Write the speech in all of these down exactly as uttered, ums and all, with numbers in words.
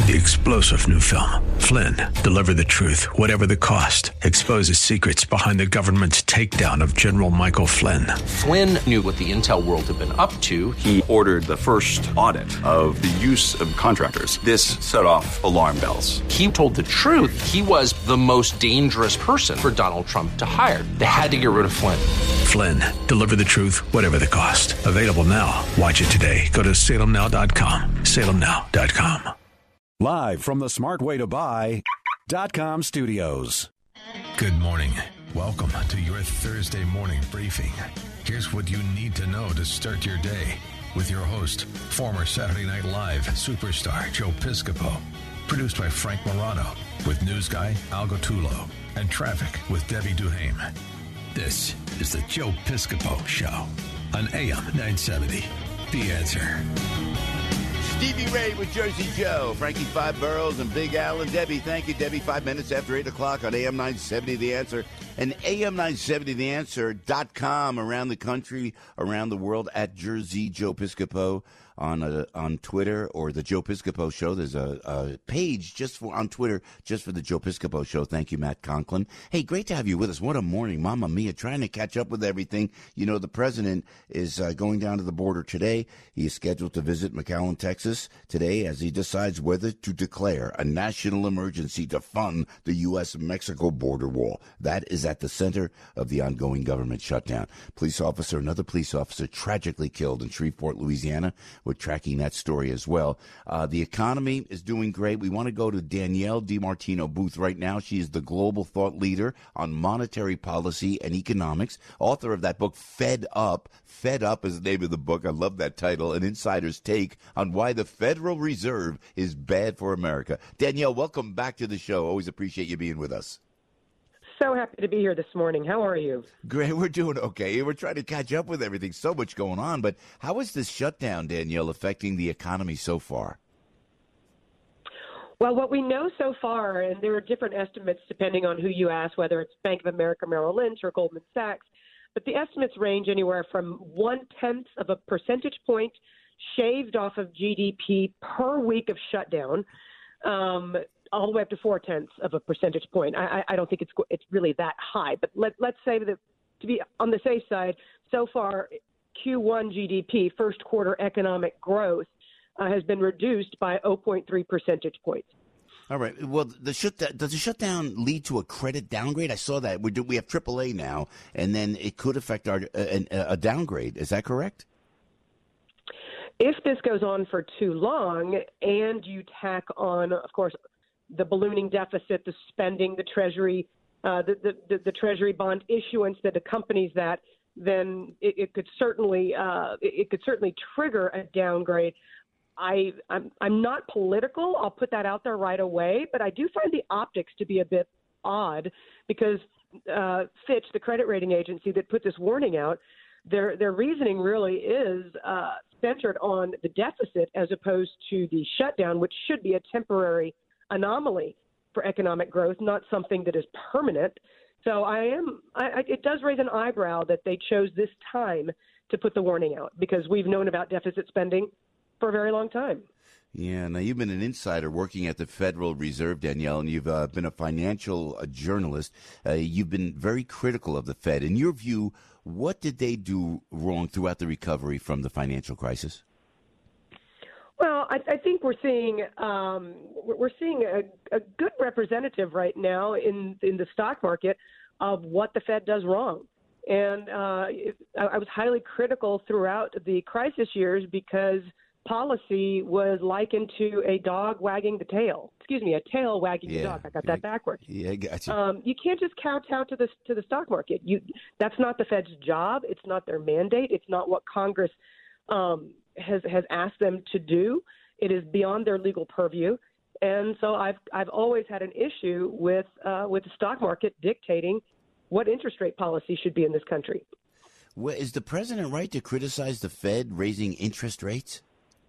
The explosive new film, Flynn, deliver the truth, whatever the cost, exposes secrets behind the government's takedown of General Michael Flynn. Flynn knew what the intel world had been up to. He ordered the first audit of the use of contractors. This set off alarm bells. He told the truth. He was the most dangerous person for Donald Trump to hire. They had to get rid of Flynn. Flynn, deliver the truth, whatever the cost. Available now. Watch it today. Go to salem now dot com. salem now dot com. Live from the smart way to buy dot com studios. Good morning. Welcome to your Thursday morning briefing. Here's what you need to know to start your day with your host, former Saturday Night Live superstar Joe Piscopo. Produced by Frank Morano with news guy Al Gottulo and traffic with Debbie Duhame. This is the Joe Piscopo Show on A M nine seventy. The Answer. Stevie Ray with Jersey Joe, Frankie Five Boroughs, and Big Al and Debbie. Thank you, Debbie. Five minutes after eight o'clock on A M nine seventy, The Answer. And A M nine seventy the answer dot com around the country, around the world, at Jersey Joe Piscopo on uh, on Twitter, or the Joe Piscopo Show. There's a, a page just for on Twitter, just for the Joe Piscopo Show. Thank you, Matt Conklin. Hey, great to have you with us. What a morning, Mamma Mia, trying to catch up with everything. You know, the president is uh, going down to the border today. He is scheduled to visit McAllen, Texas today as he decides whether to declare a national emergency to fund the U S Mexico border wall. That is at the center of the ongoing government shutdown. Police officer, another police officer tragically killed in Shreveport, Louisiana. We're tracking that story as well. Uh, the economy is doing great. We want to go to Danielle DiMartino Booth right now. She is the global thought leader on monetary policy and economics, author of that book, Fed Up. Fed Up is the name of the book. I love that title. An insider's take on why the Federal Reserve is bad for America. Danielle, welcome back to the show. Always appreciate you being with us. So happy to be here this morning. How are you? Great. We're doing okay. We're trying to catch up with everything. So much going on. But how is this shutdown, Danielle, affecting the economy so far? Well, what we know so far, and there are different estimates depending on who you ask, whether it's Bank of America, Merrill Lynch, or Goldman Sachs, but the estimates range anywhere from one-tenth of a percentage point shaved off of G D P per week of shutdown, um, all the way up to four tenths of a percentage point. I, I don't think it's it's really that high, but let, let's say that to be on the safe side, so far Q one G D P, first quarter economic growth, uh, has been reduced by zero point three percentage points. All right. Well, the shutdown, does the shutdown lead to a credit downgrade? I saw that we do. We have triple A now, and then it could affect our uh, a, a downgrade. Is that correct? If this goes on for too long, and you tack on, of course, the ballooning deficit, the spending, the Treasury, uh, the, the, the, the Treasury bond issuance that accompanies that, then it, it could certainly uh, it, it could certainly trigger a downgrade. I I'm, I'm not political. I'll put that out there right away, but I do find the optics to be a bit odd because uh, Fitch, the credit rating agency that put this warning out, their their reasoning really is uh, centered on the deficit as opposed to the shutdown, which should be a temporary anomaly for economic growth, not something that is permanent. So I am. I, I, it does raise an eyebrow that they chose this time to put the warning out because we've known about deficit spending for a very long time. Yeah. Now you've been an insider working at the Federal Reserve, Danielle, and you've uh, been a financial uh, journalist. Uh, you've been very critical of the Fed. In your view, what did they do wrong throughout the recovery from the financial crisis? Well, I, I think we're seeing um, we're seeing a, a good representative right now in in the stock market of what the Fed does wrong, and uh, I, I was highly critical throughout the crisis years because policy was likened to a dog wagging the tail. Excuse me, a tail wagging yeah, the dog. I got yeah, that backwards. Yeah, I got you. Um, you can't just kowtow to the to the stock market. You that's not the Fed's job. It's not their mandate. It's not what Congress Um, has has asked them to do. It is beyond their legal purview, and so I've I've always had an issue with uh, with the stock market dictating what interest rate policy should be in this country. Well, is the president right to criticize the Fed raising interest rates?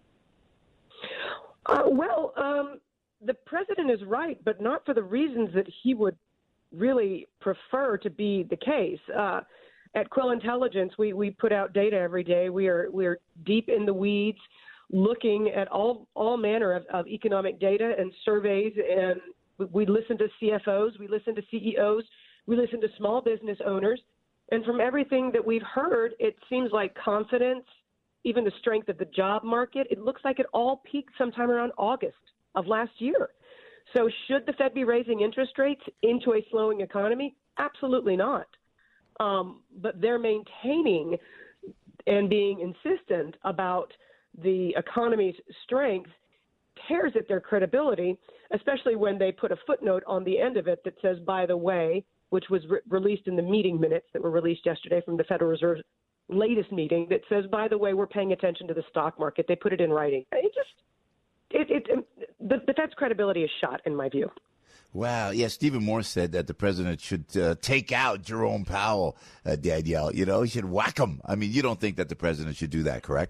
Uh, well, um, the president is right, but not for the reasons that he would really prefer to be the case. Uh, At Quill Intelligence, we, we put out data every day. We are we are deep in the weeds looking at all, all manner of, of economic data and surveys. And we listen to C F Os, we listen to C E Os, we listen to small business owners. And from everything that we've heard, it seems like confidence, even the strength of the job market, it looks like it all peaked sometime around August of last year. So should the Fed be raising interest rates into a slowing economy? Absolutely not. Um, but they're maintaining and being insistent about the economy's strength tears at their credibility, especially when they put a footnote on the end of it that says, by the way, which was re- released in the meeting minutes that were released yesterday from the Federal Reserve's latest meeting, that says, by the way, we're paying attention to the stock market. They put it in writing. It just, it, it, it the, the Fed's credibility is shot, in my view. Wow. Yeah, Stephen Moore said that the president should uh, take out Jerome Powell, uh, Danielle. You know, he should whack him. I mean, you don't think that the president should do that, correct?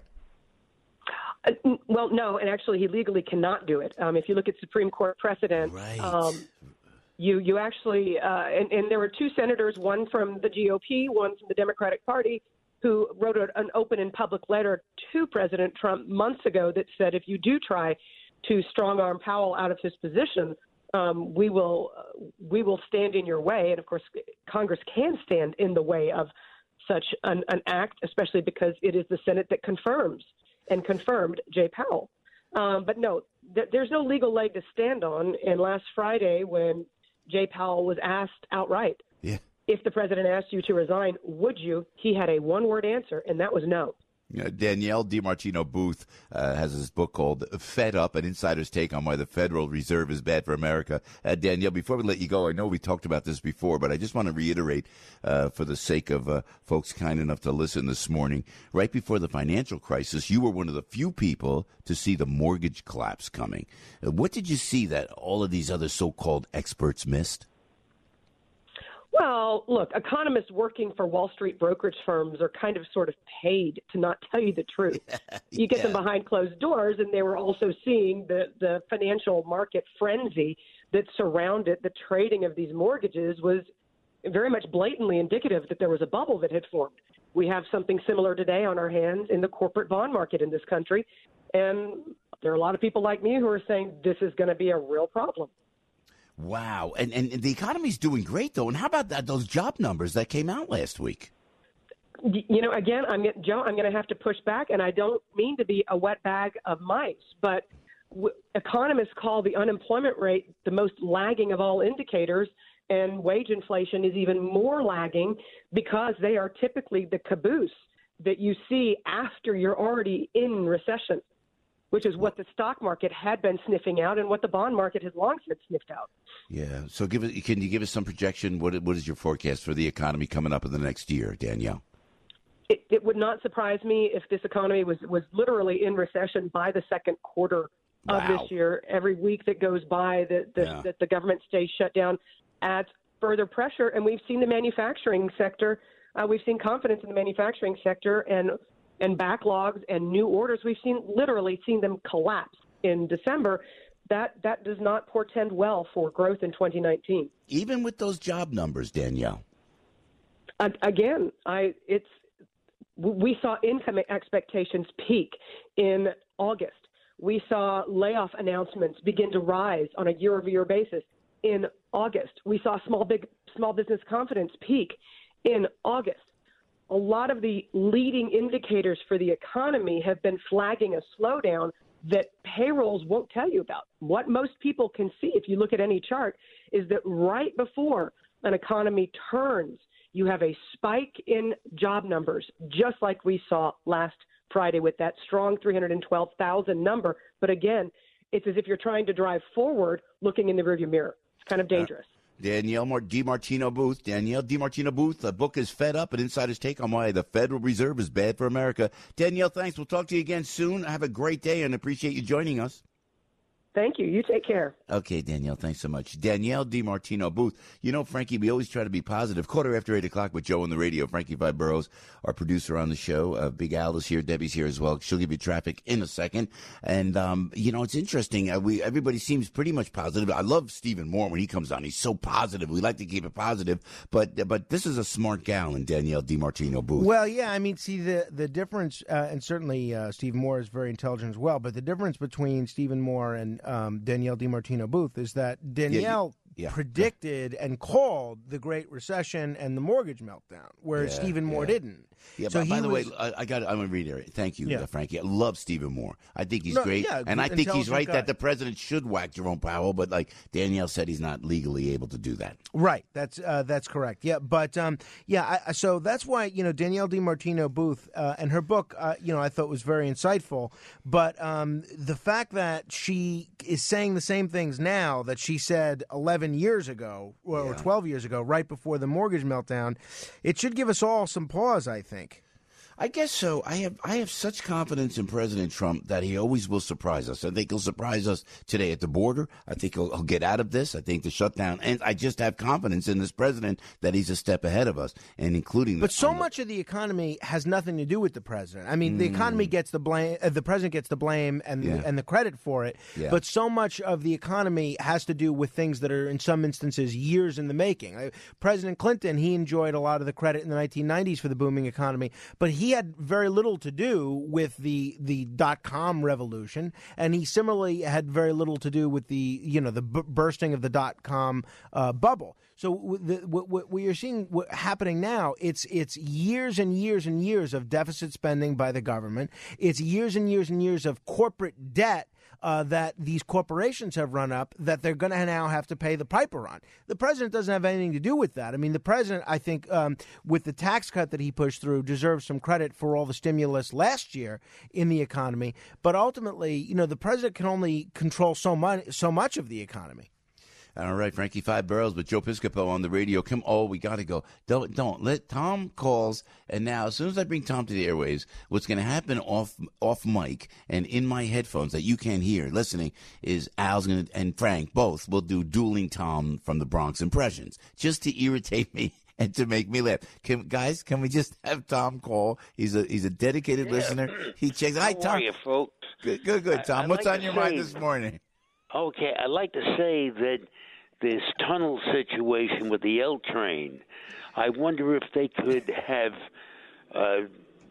Uh, well, no, and actually he legally cannot do it. Um, if you look at Supreme Court precedent, right. um, you you actually, uh, and, and there were two senators, one from the G O P, one from the Democratic Party, who wrote a, an open and public letter to President Trump months ago that said, if you do try to strong-arm Powell out of his position, um, we will uh, we will stand in your way. And, of course, Congress can stand in the way of such an, an act, especially because it is the Senate that confirms and confirmed Jay Powell. Um, but, no, th- there's no legal leg to stand on. And last Friday, when Jay Powell was asked outright, yeah. if the president asked you to resign, would you? He had a one-word answer, and that was no. Uh, Danielle DiMartino Booth uh, has this book called Fed Up, an insider's take on why the Federal Reserve is bad for America. Uh, Danielle, before we let you go, I know we talked about this before, but I just want to reiterate uh, for the sake of uh, folks kind enough to listen this morning. Right before the financial crisis, you were one of the few people to see the mortgage collapse coming. Uh, what did you see that all of these other so-called experts missed? Well, look, economists working for Wall Street brokerage firms are kind of sort of paid to not tell you the truth. You get yeah. them behind closed doors, and they were also seeing the, the financial market frenzy that surrounded the trading of these mortgages was very much blatantly indicative that there was a bubble that had formed. We have something similar today on our hands in the corporate bond market in this country, and there are a lot of people like me who are saying this is going to be a real problem. Wow. And and the economy's doing great, though. And how about that, those job numbers that came out last week? You know, again, I'm Joe, I'm going to have to push back, and I don't mean to be a wet bag of mice, but w- economists call the unemployment rate the most lagging of all indicators, and wage inflation is even more lagging because they are typically the caboose that you see after you're already in recession, which is what the stock market had been sniffing out and what the bond market has long since sniffed out. Yeah. So give it, can you give us some projection? What What is your forecast for the economy coming up in the next year, Danielle? It, it would not surprise me if this economy was, was literally in recession by the second quarter of wow. this year. Every week that goes by that the, yeah. that the government stays shut down adds further pressure. And we've seen the manufacturing sector, uh, we've seen confidence in the manufacturing sector and and backlogs and new orders. We've seen literally seen them collapse in December. That that does not portend well for growth in twenty nineteen. Even with those job numbers, Danielle. Uh, again, I it's we saw income expectations peak in August. We saw layoff announcements begin to rise on a year-over-year basis in August. We saw small big small business confidence peak in August. A lot of the leading indicators for the economy have been flagging a slowdown that payrolls won't tell you about. What most people can see, if you look at any chart, is that right before an economy turns, you have a spike in job numbers, just like we saw last Friday with that strong three hundred twelve thousand number. But again, it's as if you're trying to drive forward looking in the rearview mirror. It's kind of dangerous. Uh- Danielle DiMartino Booth. Danielle DiMartino Booth. The book is Fed Up, an insider's take on why the Federal Reserve is bad for America. Danielle, thanks. We'll talk to you again soon. Have a great day and appreciate you joining us. Thank you. You take care. Okay, Danielle, thanks so much. Danielle DiMartino Booth. You know, Frankie, we always try to be positive. Quarter after eight o'clock with Joe on the radio. Frankie Five Boroughs, our producer on the show. Uh, Big Al is here. Debbie's here as well. She'll give you traffic in a second. And, um, you know, it's interesting. Uh, we Everybody seems pretty much positive. I love Stephen Moore when he comes on. He's so positive. We like to keep it positive. But but this is a smart gal in Danielle DiMartino Booth. Well, yeah, I mean, see, the, the difference, uh, and certainly uh, Stephen Moore is very intelligent as well, but the difference between Stephen Moore and um, Danielle DiMartino Booth is that Danielle yeah, yeah, predicted yeah. and called the Great Recession and the mortgage meltdown, whereas yeah, Stephen Moore yeah. didn't. Yeah, so but by he the was, way, I, I got. I'm gonna read it. Thank you, yeah. uh, Frankie. I love Stephen Moore. I think he's no, great, yeah, and I think he's right guy. that the president should whack Jerome Powell. But like Danielle said, he's not legally able to do that. Right. That's uh, that's correct. Yeah, but um, yeah. I, so that's why you know Danielle DiMartino Booth uh, and her book, uh, you know, I thought was very insightful. But um, the fact that she is saying the same things now that she said eleven years ago or, Yeah. or twelve years ago, right before the mortgage meltdown, it should give us all some pause, I think. I guess so. I have I have such confidence in President Trump that he always will surprise us. I think he'll surprise us today at the border. I think he'll, he'll get out of this. I think the shutdown, and I just have confidence in this president that he's a step ahead of us, and including. But the, so the, much of the economy has nothing to do with the president. I mean, mm. the economy gets the blame. Uh, the president gets the blame and yeah. and the credit for it. Yeah. But so much of the economy has to do with things that are, in some instances, years in the making. Uh, President Clinton, he enjoyed a lot of the credit in the nineteen nineties for the booming economy, but he had very little to do with the the dot-com revolution, and he similarly had very little to do with the you know the b- bursting of the dot-com uh, bubble. So the, what, what we are seeing what happening now, it's it's years and years and years of deficit spending by the government. It's years and years and years of corporate debt Uh, that these corporations have run up that they're going to now have to pay the piper on. The president doesn't have anything to do with that. I mean, the president, I think, um, with the tax cut that he pushed through, deserves some credit for all the stimulus last year in the economy. But ultimately, you know, the president can only control so much, so much of the economy. All right, Frankie Five Boroughs with Joe Piscopo on the radio. Come, oh, we got to go. Don't, don't let Tom calls. And now, as soon as I bring Tom to the airwaves, what's going to happen off, off mic and in my headphones that you can't hear listening is Al's going to, and Frank both will do dueling Tom from the Bronx impressions just to irritate me and to make me laugh. Can, guys, can we just have Tom call? He's a he's a dedicated yeah. listener. He checks. Hi, How Tom. are you, folks? Good, good, good, Tom. I, What's like on your say, mind this morning? Okay, I'd like to say that this tunnel situation with the L train, I wonder if they could have uh, uh,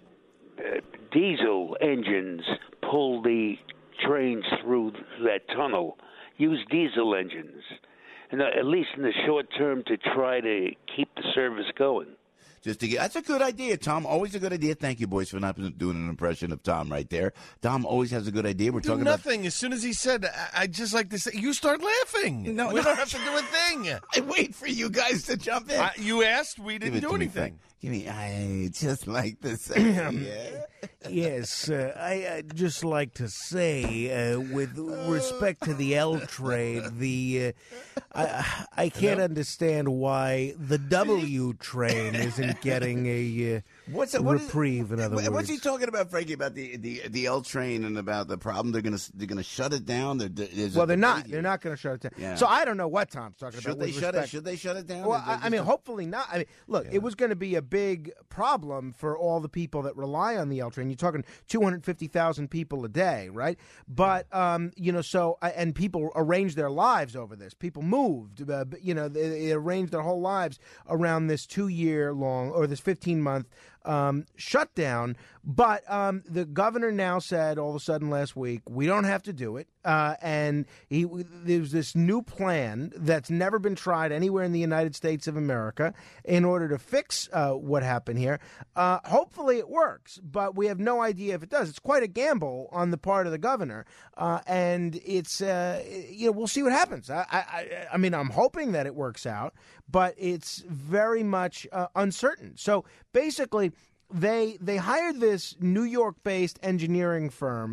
diesel engines pull the trains through that tunnel. Use diesel engines, and uh, at least in the short term, to try to keep the service going. Just to get, that's a good idea, Tom. Always a good idea. Thank you, boys, for not doing an impression of Tom right there. Tom always has a good idea. We're do talking nothing. about As soon as he said, I, I just like to say, you start laughing. No, we no. don't have to do a thing. I wait for you guys to jump in. I, you asked, we didn't Give it do to me, anything. Frank. Give me. I just like to say. yeah. Yes, uh, I I'd just like to say, uh, with respect to the L train, the uh, I I can't understand why the W train isn't getting a uh, What's a, what reprieve. Is, in other what's words, What's he talking about, Frankie? About the, the, the L train and about the problem they're gonna they're gonna shut it down. They're, there's well, a they're not. debate They're here. not going to shut it down. Yeah. So I don't know what Tom's talking Should about. they with shut respect. it? Should they shut it down? Well, They're I, I mean, just- hopefully not. I mean, look, Yeah. it was going to be a big problem for all the people that rely on the L train. You're talking two hundred fifty thousand people a day, right? But um, you know, so uh, and people arranged their lives over this. People moved, uh, you know, they, they arranged their whole lives around this two-year long or this fifteen-month um, shutdown. But um, the governor now said all of a sudden last week, we don't have to do it. Uh, and he, there's this new plan that's never been tried anywhere in the United States of America in order to fix uh, what happened here. Uh, hopefully it works, but we have no idea if it does. It's quite a gamble on the part of the governor. Uh, and it's, uh, you know, we'll see what happens. I, I, I mean, I'm hoping that it works out, but it's very much uh, uncertain. So basically, They they hired this New York-based engineering firm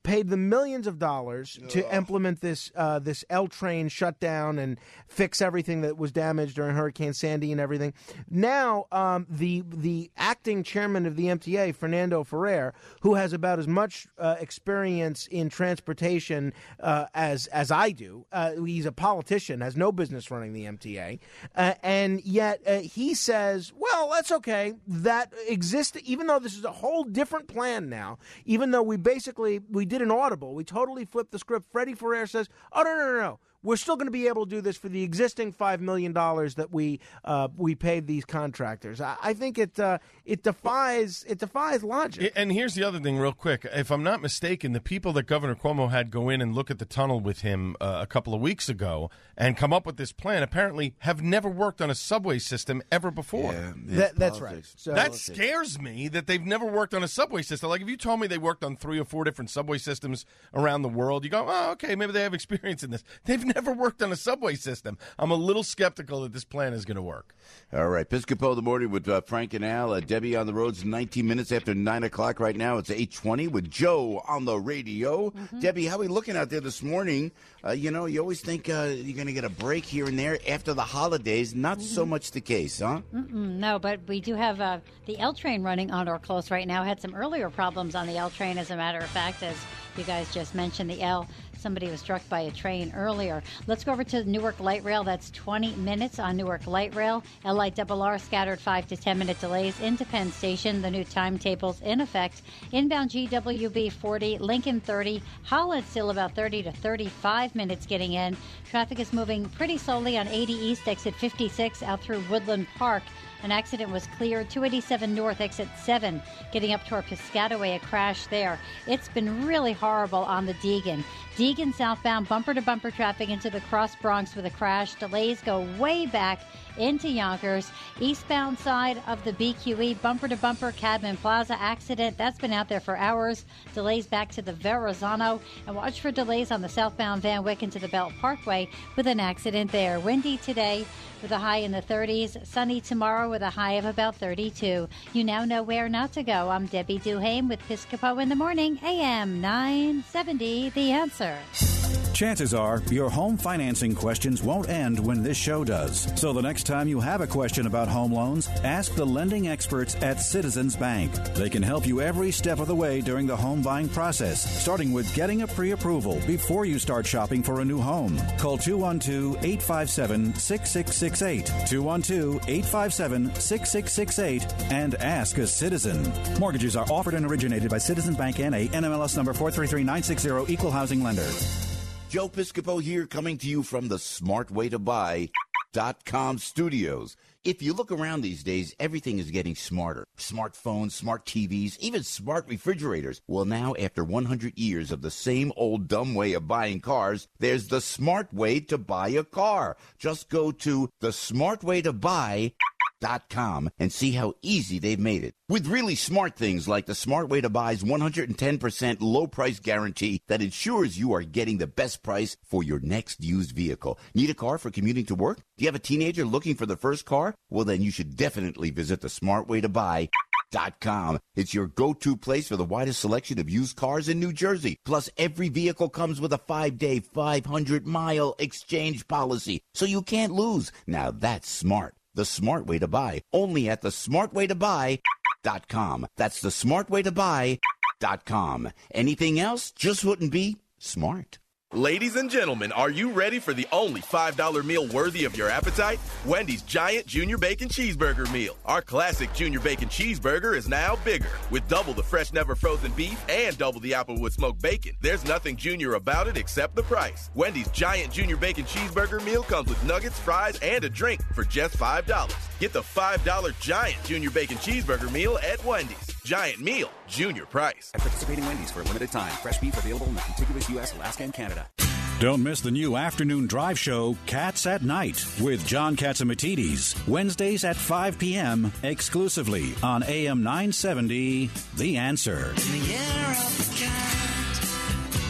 paid them millions of dollars to Ugh. implement this uh, this L train shutdown and fix everything that was damaged during Hurricane Sandy and everything. Now, um, the the acting chairman of the M T A, Fernando Ferrer, who has about as much uh, experience in transportation uh, as as I do, uh, he's a politician, has no business running the M T A, uh, and yet uh, he says, well, that's okay. That exists, even though this is a whole different plan now, even though we basically, we did an audible, we totally flipped the script. Freddie Ferrer says, oh, no, no, no, no. We're still going to be able to do this for the existing five million dollars that we uh, we paid these contractors. I, I think it uh, it defies it defies logic. And here's the other thing, real quick. If I'm not mistaken, the people that Governor Cuomo had go in and look at the tunnel with him uh, a couple of weeks ago and come up with this plan apparently have never worked on a subway system ever before. Yeah, that, that's right. So, that scares me that they've never worked on a subway system. Like if you told me they worked on three or four different subway systems around the world, you go, oh, okay, maybe they have experience in this. They've never worked on a subway system. I'm a little skeptical that this plan is going to work. All right, Piscopo the morning with uh, Frank and Al. Uh, Debbie on the roads, nineteen minutes after nine o'clock right now. It's eight twenty with Joe on the radio. Mm-hmm. Debbie, how are we looking out there this morning? Uh, you know, you always think uh, you're going to get a break here and there after the holidays. Not mm-hmm. so much the case, huh? Mm-mm, no, but we do have uh, the L train running on or close right now. Had some earlier problems on the L train, as a matter of fact, as you guys just mentioned, the L. Somebody was struck by a train earlier. Let's go over to Newark Light Rail. That's twenty minutes on Newark Light Rail. L I R R scattered five to ten minute delays into Penn Station. The new timetable's in effect. Inbound G W B forty, Lincoln thirty, Holland still about thirty to thirty-five minutes getting in. Traffic is moving pretty slowly on eighty East, exit fifty-six out through Woodland Park. An accident was cleared. two eighty-seven North, exit seven, getting up toward Piscataway, a crash there. It's been really horrible on the Deegan. Deegan southbound, bumper-to-bumper traffic into the Cross Bronx with a crash. Delays go way back into Yonkers. Eastbound side of the B Q E, bumper-to-bumper, Cadman Plaza accident. That's been out there for hours. Delays back to the Verrazano. And watch for delays on the southbound Van Wyck into the Belt Parkway with an accident there. Windy today with a high in the thirties. Sunny tomorrow with a high of about thirty-two. You now know where not to go. I'm Debbie Duhame with Piscopo in the Morning, A M nine seventy, The Answer. Chances are your home financing questions won't end when this show does. So the next time you have a question about home loans, ask the lending experts at Citizens Bank. They can help you every step of the way during the home buying process, starting with getting a pre-approval before you start shopping for a new home. Call two one two, eight five seven, six six six eight, two one two, eight five seven, six six six eight, and ask a citizen. Mortgages are offered and originated by Citizens Bank N A, N M L S number four three three nine six zero, Equal Housing Lender. Joe Piscopo here, coming to you from the smart way to buy dot com studios. If you look around these days, everything is getting smarter. Smartphones, smart T Vs, even smart refrigerators. Well, now, after one hundred years of the same old dumb way of buying cars, there's the smart way to buy a car. Just go to the smart way to buy dot com and see how easy they've made it. With really smart things like the Smart Way to Buy's one hundred ten percent low price guarantee that ensures you are getting the best price for your next used vehicle. Need a car for commuting to work? Do you have a teenager looking for the first car? Well, then you should definitely visit the Smart Way to Buy dot com. It's your go-to place for the widest selection of used cars in New Jersey. Plus, every vehicle comes with a five-day, five hundred mile exchange policy, so you can't lose. Now that's smart. The Smart Way to Buy, only at the smart way to buy dot com. That's the smart way to buy dot com. Anything else just wouldn't be smart. Ladies and gentlemen, are you ready for the only five dollar meal worthy of your appetite? Wendy's Giant Junior Bacon Cheeseburger Meal. Our classic Junior Bacon Cheeseburger is now bigger, with double the fresh, never frozen beef and double the Applewood smoked bacon. There's nothing junior about it except the price. Wendy's Giant Junior Bacon Cheeseburger Meal comes with nuggets, fries, and a drink for just five dollars. Get the five dollar Giant Junior Bacon Cheeseburger Meal at Wendy's. Giant Meal, Junior Price. At participating Wendy's for a limited time. Fresh beef available in the contiguous U S, Alaska, and Canada. Don't miss the new afternoon drive show, Cats at Night, with John Catsimatidis, Wednesdays at five p.m., exclusively on A M nine seventy, The Answer. In the year of the cat,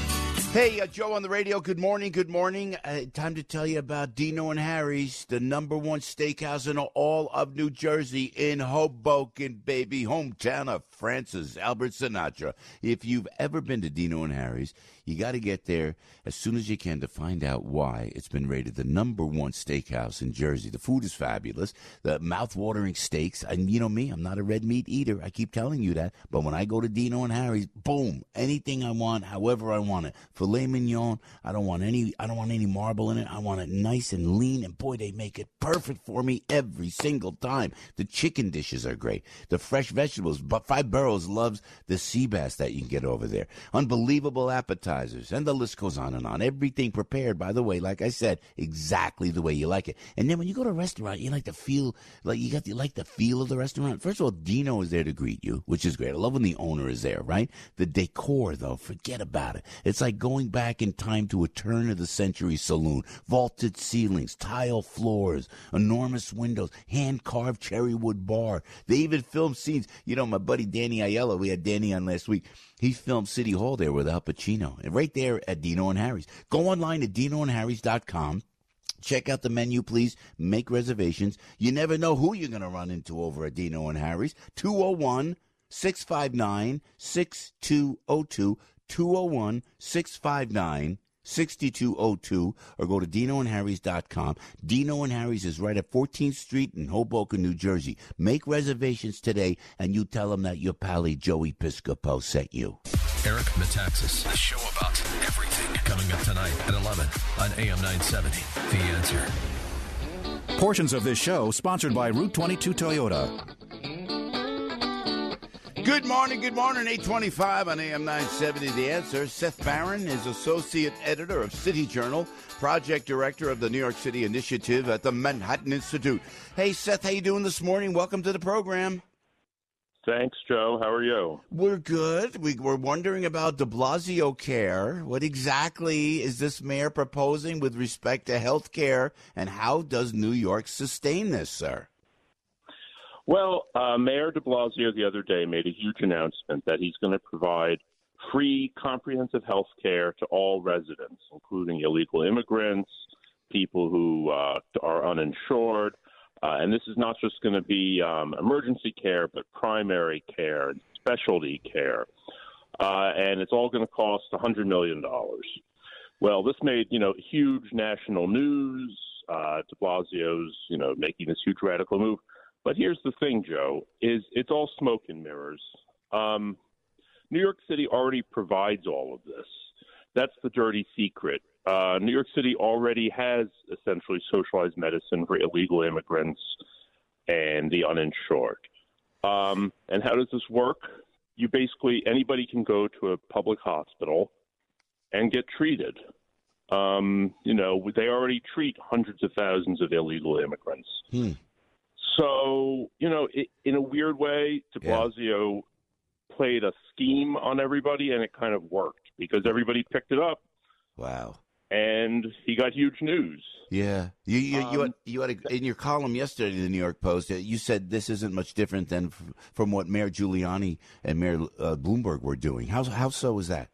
Hey, uh, Joe on the radio. Good morning. Good morning. Uh, time to tell you about Dino and Harry's, the number one steakhouse in all of New Jersey, in Hoboken, baby, hometown of Francis Albert Sinatra. If you've ever been to Dino and Harry's, you got to get there as soon as you can to find out why it's been rated the number one steakhouse in Jersey. The food is fabulous. The mouth-watering steaks. And you know me, I'm not a red meat eater. I keep telling you that. But when I go to Dino and Harry's, boom, anything I want, however I want it. Filet mignon, I don't want any I don't want any marble in it. I want it nice and lean, and boy, they make it perfect for me every single time. The chicken dishes are great. The fresh vegetables, but Five Boroughs loves the sea bass that you can get over there. Unbelievable appetizers, and the list goes on and on. Everything prepared, by the way, like I said, exactly the way you like it. And then when you go to a restaurant, you like to feel like you got the, like the feel of the restaurant. First of all, Dino is there to greet you, which is great. I love when the owner is there, right? The decor, though, forget about it. It's like going back in time to a turn-of-the-century saloon. Vaulted ceilings, tile floors, enormous windows, hand-carved cherry wood bar. They even filmed scenes. You know, my buddy Danny Aiello, we had Danny on last week. He filmed City Hall there with Al Pacino, and right there at Dino and Harry's. Go online at dino and harrys dot com. Check out the menu, please. Make reservations. You never know who you're going to run into over at Dino and Harry's. two oh one, six five nine, six two oh two. two oh one, six five nine, six two oh two, or go to dino and harrys dot com. Dino and Harry's is right at fourteenth Street in Hoboken, New Jersey. Make reservations today, and you tell them that your pally Joey Piscopo sent you. Eric Metaxas, the show about everything, coming up tonight at eleven on A M nine seventy. The Answer. Portions of this show sponsored by Route twenty-two Toyota. Good morning, good morning, eight twenty-five on A M nine seventy, The Answer. Seth Barron is Associate Editor of City Journal, Project Director of the New York City Initiative at the Manhattan Institute. Hey, Seth, how you doing this morning? Welcome to the program. Thanks, Joe. How are you? We're good. We were wondering about de Blasio Care. What exactly is this mayor proposing with respect to health care, and how does New York sustain this, sir? Well, uh, Mayor de Blasio the other day made a huge announcement that he's going to provide free comprehensive health care to all residents, including illegal immigrants, people who uh, are uninsured. Uh, and this is not just going to be um, emergency care, but primary care and specialty care. Uh, and it's all going to cost one hundred million dollars. Well, this made, you know, huge national news. Uh, de Blasio's, you know, making this huge radical move. But here's the thing, Joe, is it's all smoke and mirrors. Um, New York City already provides all of this. That's the dirty secret. Uh, New York City already has essentially socialized medicine for illegal immigrants and the uninsured. Um, and how does this work? You basically, anybody can go to a public hospital and get treated. Um, you know, they already treat hundreds of thousands of illegal immigrants. Hmm. So, you know, it, in a weird way, de Blasio yeah. played a scheme on everybody, and it kind of worked because everybody picked it up. Wow. And he got huge news. Yeah. You you, um, you had, you had a, in your column yesterday in the New York Post, you said this isn't much different than f- from what Mayor Giuliani and Mayor uh, Bloomberg were doing. How, how so is that?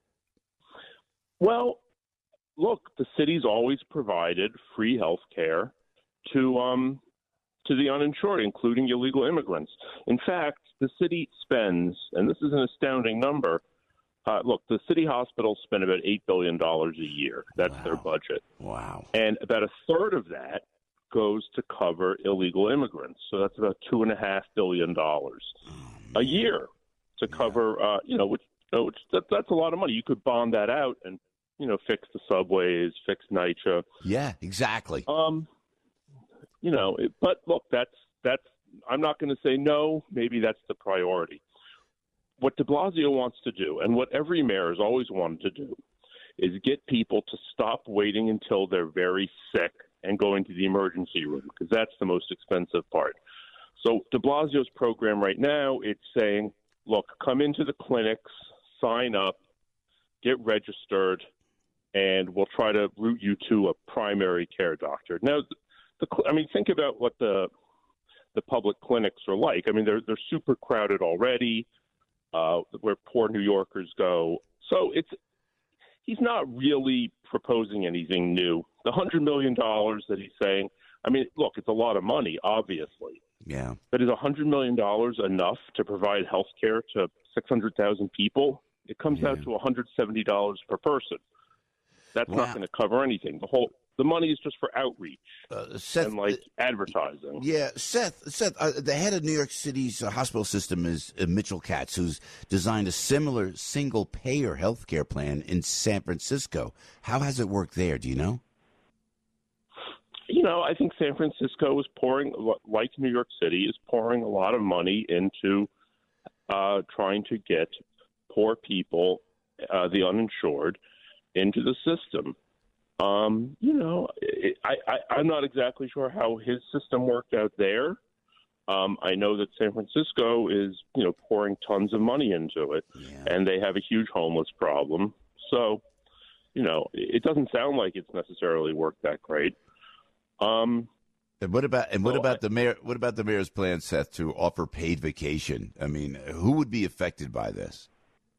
Well, look, the city's always provided free health care to um, to the uninsured, including illegal immigrants. In fact, the city spends, and this is an astounding number, uh, look, the city hospitals spend about eight billion dollars a year. That's wow. their budget. Wow. And about a third of that goes to cover illegal immigrants. So that's about two point five billion dollars oh, a year to cover, yeah. uh, you know, which, you know, which that, that's a lot of money. You could bond that out and, you know, fix the subways, fix NYCHA. Yeah, exactly. Um, You know, it, but look, that's that's. I'm not going to say no. Maybe that's the priority. What de Blasio wants to do, and what every mayor has always wanted to do, is get people to stop waiting until they're very sick and going to the emergency room, because that's the most expensive part. So de Blasio's program right now, it's saying, look, come into the clinics, sign up, get registered, and we'll try to route you to a primary care doctor. Now, The, I mean, think about what the the public clinics are like. I mean, they're they're super crowded already, uh, where poor New Yorkers go. So it's he's not really proposing anything new. The one hundred million dollars that he's saying, I mean, look, it's a lot of money, obviously. Yeah. But is one hundred million dollars enough to provide health care to six hundred thousand people? It comes yeah. out to one hundred seventy dollars per person. That's wow. not going to cover anything. The whole the money is just for outreach uh, Seth, and, like, advertising. Yeah, Seth, Seth uh, the head of New York City's uh, hospital system is uh, Mitchell Katz, who's designed a similar single-payer health care plan in San Francisco. How has it worked there? Do you know? You know, I think San Francisco is pouring, like New York City, is pouring a lot of money into uh, trying to get poor people, uh, the uninsured, into the system. Um, you know, it, I, I, I'm not exactly sure how his system worked out there. Um, I know that San Francisco is, you know, pouring tons of money into it, yeah. and they have a huge homeless problem. So, you know, it doesn't sound like it's necessarily worked that great. Um, and what about and what well, about the mayor? What about the mayor's plan, Seth, to offer paid vacation? I mean, who would be affected by this?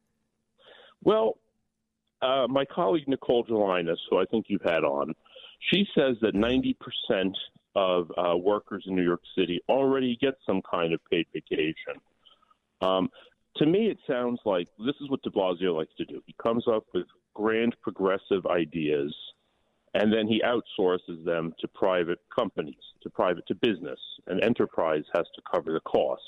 Well, uh, my colleague Nicole Gelinas, who I think you've had on, she says that ninety percent of uh, workers in New York City already get some kind of paid vacation. Um, to me, it sounds like this is what de Blasio likes to do. He comes up with grand progressive ideas, and then he outsources them to private companies, to private to business, and enterprise has to cover the costs.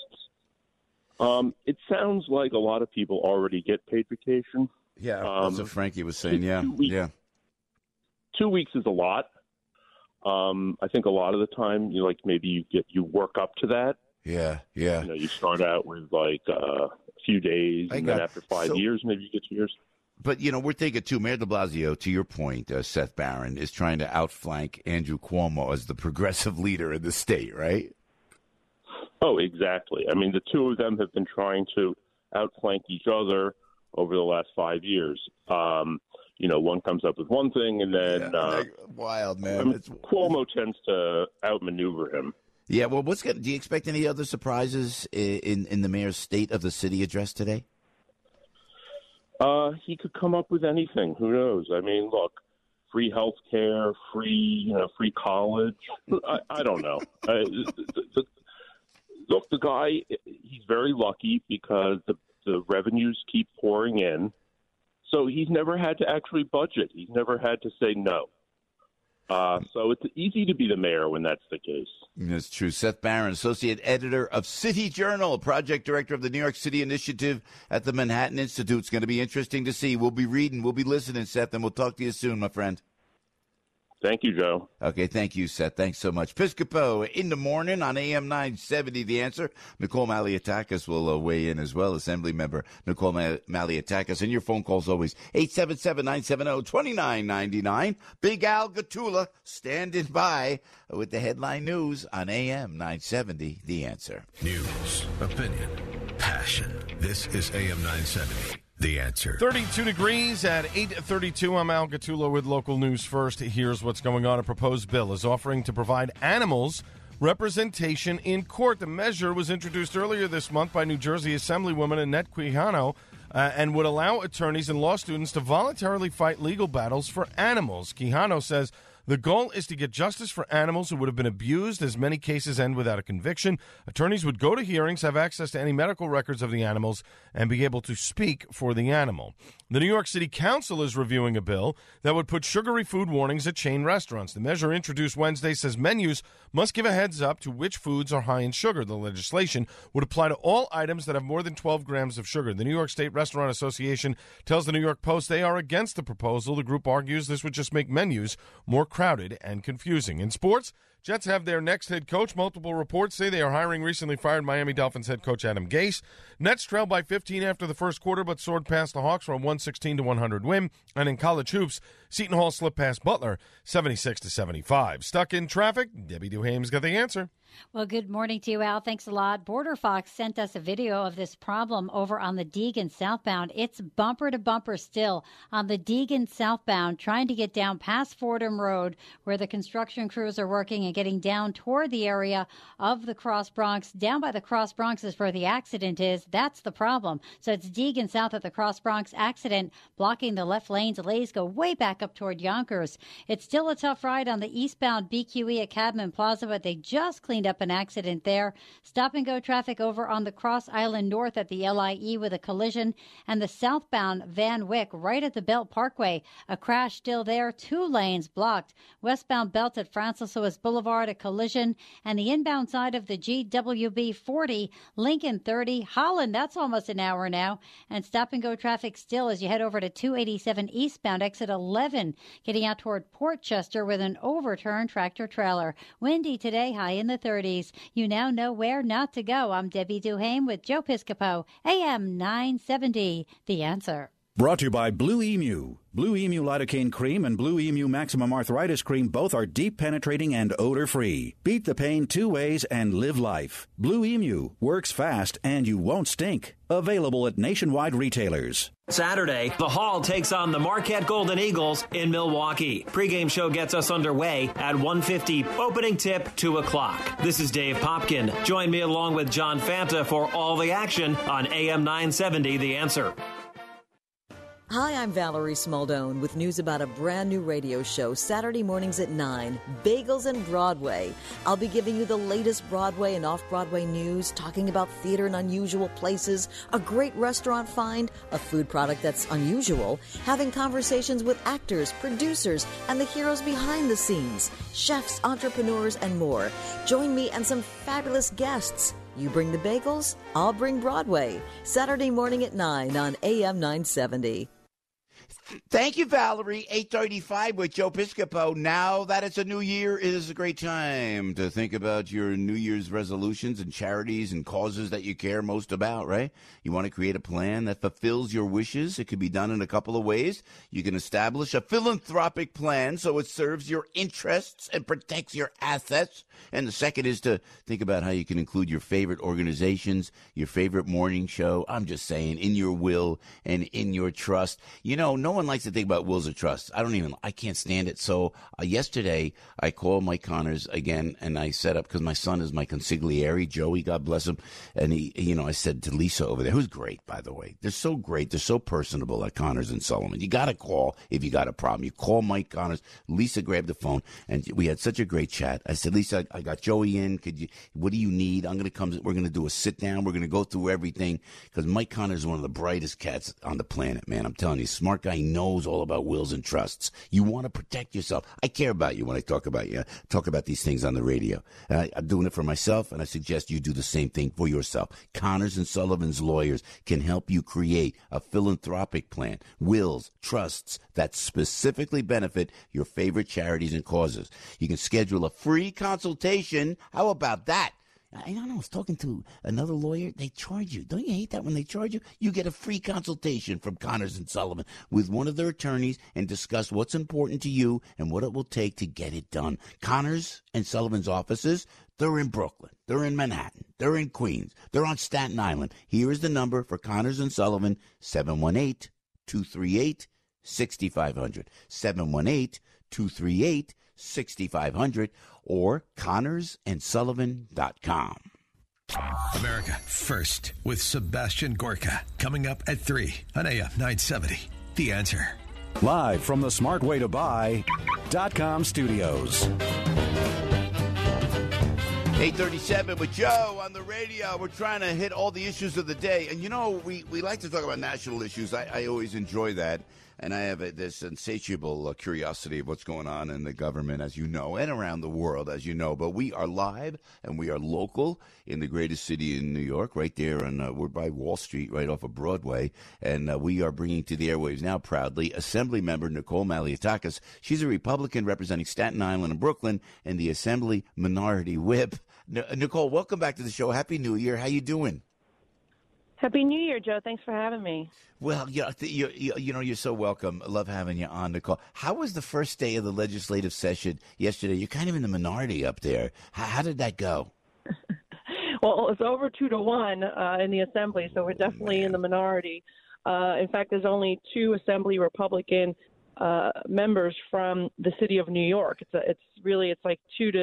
Um, it sounds like a lot of people already get paid vacation. Yeah, um, that's what Frankie was saying. Yeah, two weeks, yeah. Two weeks is a lot. Um, I think a lot of the time, you like maybe you get you work up to that. Yeah, yeah. You know, you start out with like uh, a few days, I and got, then after five so, years, maybe you get two years. But, you know, we're thinking, too, Mayor de Blasio, to your point, uh, Seth Barron, is trying to outflank Andrew Cuomo as the progressive leader in the state, right? Oh, exactly. I mean, the two of them have been trying to outflank each other over the last five years. Um, you know, one comes up with one thing, and then... Yeah, uh, wild, man. I mean, it's... Cuomo tends to outmaneuver him. Yeah, well, what's gonna, do you expect any other surprises in, in the mayor's State of the City address today? Uh, he could come up with anything. Who knows? I mean, look, free health care, free, you know, free college. I, I don't know. I, the, the, look, the guy, he's very lucky because the, the revenues keep pouring in. So he's never had to actually budget. He's never had to say no. Uh, so it's easy to be the mayor when that's the case. That's true. Seth Barron, associate editor of City Journal, project director of the New York City Initiative at the Manhattan Institute. It's going to be interesting to see. We'll be reading, we'll be listening, Seth, and we'll talk to you soon, my friend. Thank you, Joe. Okay, thank you, Seth. Thanks so much. Piscopo in the morning on A M nine seventy, The Answer. Nicole Malliotakis will uh, weigh in as well, Assembly Member Nicole Ma- Malliotakis. And your phone calls always, eight seven seven, nine seven zero, two nine nine nine. Big Al Gattula standing by with the headline news on A M nine seventy, The Answer. News, opinion, passion. This is A M nine seventy. The Answer. thirty-two degrees at eight thirty-two. I'm Al Gattula with local news first. Here's what's going on. A proposed bill is offering to provide animals representation in court. The measure was introduced earlier this month by New Jersey Assemblywoman Annette Quijano uh, and would allow attorneys and law students to voluntarily fight legal battles for animals. Quijano says the goal is to get justice for animals who would have been abused, as many cases end without a conviction. Attorneys would go to hearings, have access to any medical records of the animals, and be able to speak for the animal. The New York City Council is reviewing a bill that would put sugary food warnings at chain restaurants. The measure introduced Wednesday says menus must give a heads up to which foods are high in sugar. The legislation would apply to all items that have more than twelve grams of sugar. The New York State Restaurant Association tells the New York Post they are against the proposal. The group argues this would just make menus more crowded and confusing. In sports, Jets have their next head coach. Multiple reports say they are hiring recently fired Miami Dolphins head coach Adam Gase. Nets trailed by fifteen after the first quarter, but soared past the Hawks for a one sixteen to one hundred win. And in college hoops, Seton Hall slipped past Butler seventy-six to seventy-five. Stuck in traffic? Debbie Duhame's got the answer. Well, good morning to you, Al. Thanks a lot. Border Fox sent us a video of this problem over on the Deegan southbound. It's bumper to bumper still on the Deegan southbound, trying to get down past Fordham Road where the construction crews are working and getting down toward the area of the Cross Bronx. Down by the Cross Bronx is where the accident is. That's the problem. So it's Deegan south of the Cross Bronx accident, blocking the left lanes. Delays go way back up toward Yonkers. It's still a tough ride on the eastbound B Q E at Cadman Plaza, but they just cleaned up an accident there. Stop and go traffic over on the Cross Island North at the L I E with a collision, and the southbound Van Wyck right at the Belt Parkway. A crash still there, two lanes blocked. Westbound Belt at Francis Lewis Boulevard, a collision, and the inbound side of the G W B forty, Lincoln thirty, Holland, that's almost an hour now, and stop and go traffic still as you head over to two eighty-seven eastbound exit eleven, getting out toward Portchester with an overturned tractor trailer. Windy today, high in the thirties. You now know where not to go. I'm Debbie Duhame with Joe Piscopo, A M nine seventy, The Answer. Brought to you by Blue Emu. Blue Emu Lidocaine Cream and Blue Emu Maximum Arthritis Cream both are deep penetrating and odor-free. Beat the pain two ways and live life. Blue Emu works fast and you won't stink. Available at nationwide retailers. Saturday, the Hall takes on the Marquette Golden Eagles in Milwaukee. Pre-game show gets us underway at one fifty. Opening tip, two o'clock. This is Dave Popkin. Join me along with John Fanta for all the action on A M nine seventy, The Answer. Hi, I'm Valerie Smaldone with news about a brand new radio show Saturday mornings at nine, Bagels and Broadway. I'll be giving you the latest Broadway and off-Broadway news, talking about theater in unusual places, a great restaurant find, a food product that's unusual, having conversations with actors, producers, and the heroes behind the scenes, chefs, entrepreneurs, and more. Join me and some fabulous guests. You bring the bagels, I'll bring Broadway. Saturday morning at nine on A M nine seventy. Thank you, Valerie. eight thirty-five with Joe Piscopo. Now that it's a new year, it is a great time to think about your New Year's resolutions and charities and causes that you care most about, right? You want to create a plan that fulfills your wishes. It can be done in a couple of ways. You can establish a philanthropic plan so it serves your interests and protects your assets. And the second is to think about how you can include your favorite organizations, your favorite morning show. I'm just saying, in your will and in your trust. You know, no one likes to think about wills of trust. I don't even, I can't stand it. So uh, yesterday I called Mike Connors again and I set up, because my son is my consigliere, Joey, God bless him. And he, you know, I said to Lisa over there, who's great, by the way. They're so great. They're so personable at Connors and Sullivan. You got to call if you got a problem. You call Mike Connors. Lisa grabbed the phone and we had such a great chat. I said, Lisa, I got Joey in. Could you, what do you need? I'm going to come. We're going to do a sit down. We're going to go through everything, because Mike Connors is one of the brightest cats on the planet, man. I'm telling you, smart guy. He knows all about wills and trusts. You want to protect yourself. I care about you when I talk about you. Talk about these things on the radio. Uh, I'm doing it for myself, and I suggest you do the same thing for yourself. Connors and Sullivan's lawyers can help you create a philanthropic plan, wills, trusts that specifically benefit your favorite charities and causes. You can schedule a free consultation. How about that? I don't know. I was talking to another lawyer. They charge you. Don't you hate that when they charge you? You get a free consultation from Connors and Sullivan with one of their attorneys and discuss what's important to you and what it will take to get it done. Connors and Sullivan's offices, they're in Brooklyn. They're in Manhattan. They're in Queens. They're on Staten Island. Here is the number for Connors and Sullivan, seven one eight, two three eight, six five zero zero. seven one eight, two three eight, six five zero zero or connors and sullivan dot com. America First with Sebastian Gorka, coming up at three on A M nine seventy. The Answer. Live from the smart way to buy dot com studios. eight thirty-seven with Joe on the radio. We're trying to hit all the issues of the day. And, you know, we, we like to talk about national issues. I, I always enjoy that. And I have a, this insatiable uh, curiosity of what's going on in the government, as you know, and around the world, as you know. But we are live and we are local in the greatest city in New York, right there. And uh, we're by Wall Street, right off of Broadway. And uh, we are bringing to the airwaves now proudly Assembly member Nicole Malliotakis. She's a Republican representing Staten Island and Brooklyn and the Assembly Minority Whip. N- Nicole, welcome back to the show. Happy New Year. How you doing? Happy New Year, Joe. Thanks for having me. Well, you, you, you, you know, you're so welcome. I love having you on the call. How was the first day of the legislative session yesterday? You're kind of in the minority up there. How, how did that go? Well, it's over two to one uh, in the Assembly, so we're definitely Man. in the minority. Uh, in fact, there's only two Assembly Republican uh, members from the city of New York. It's a, it's really it's like two to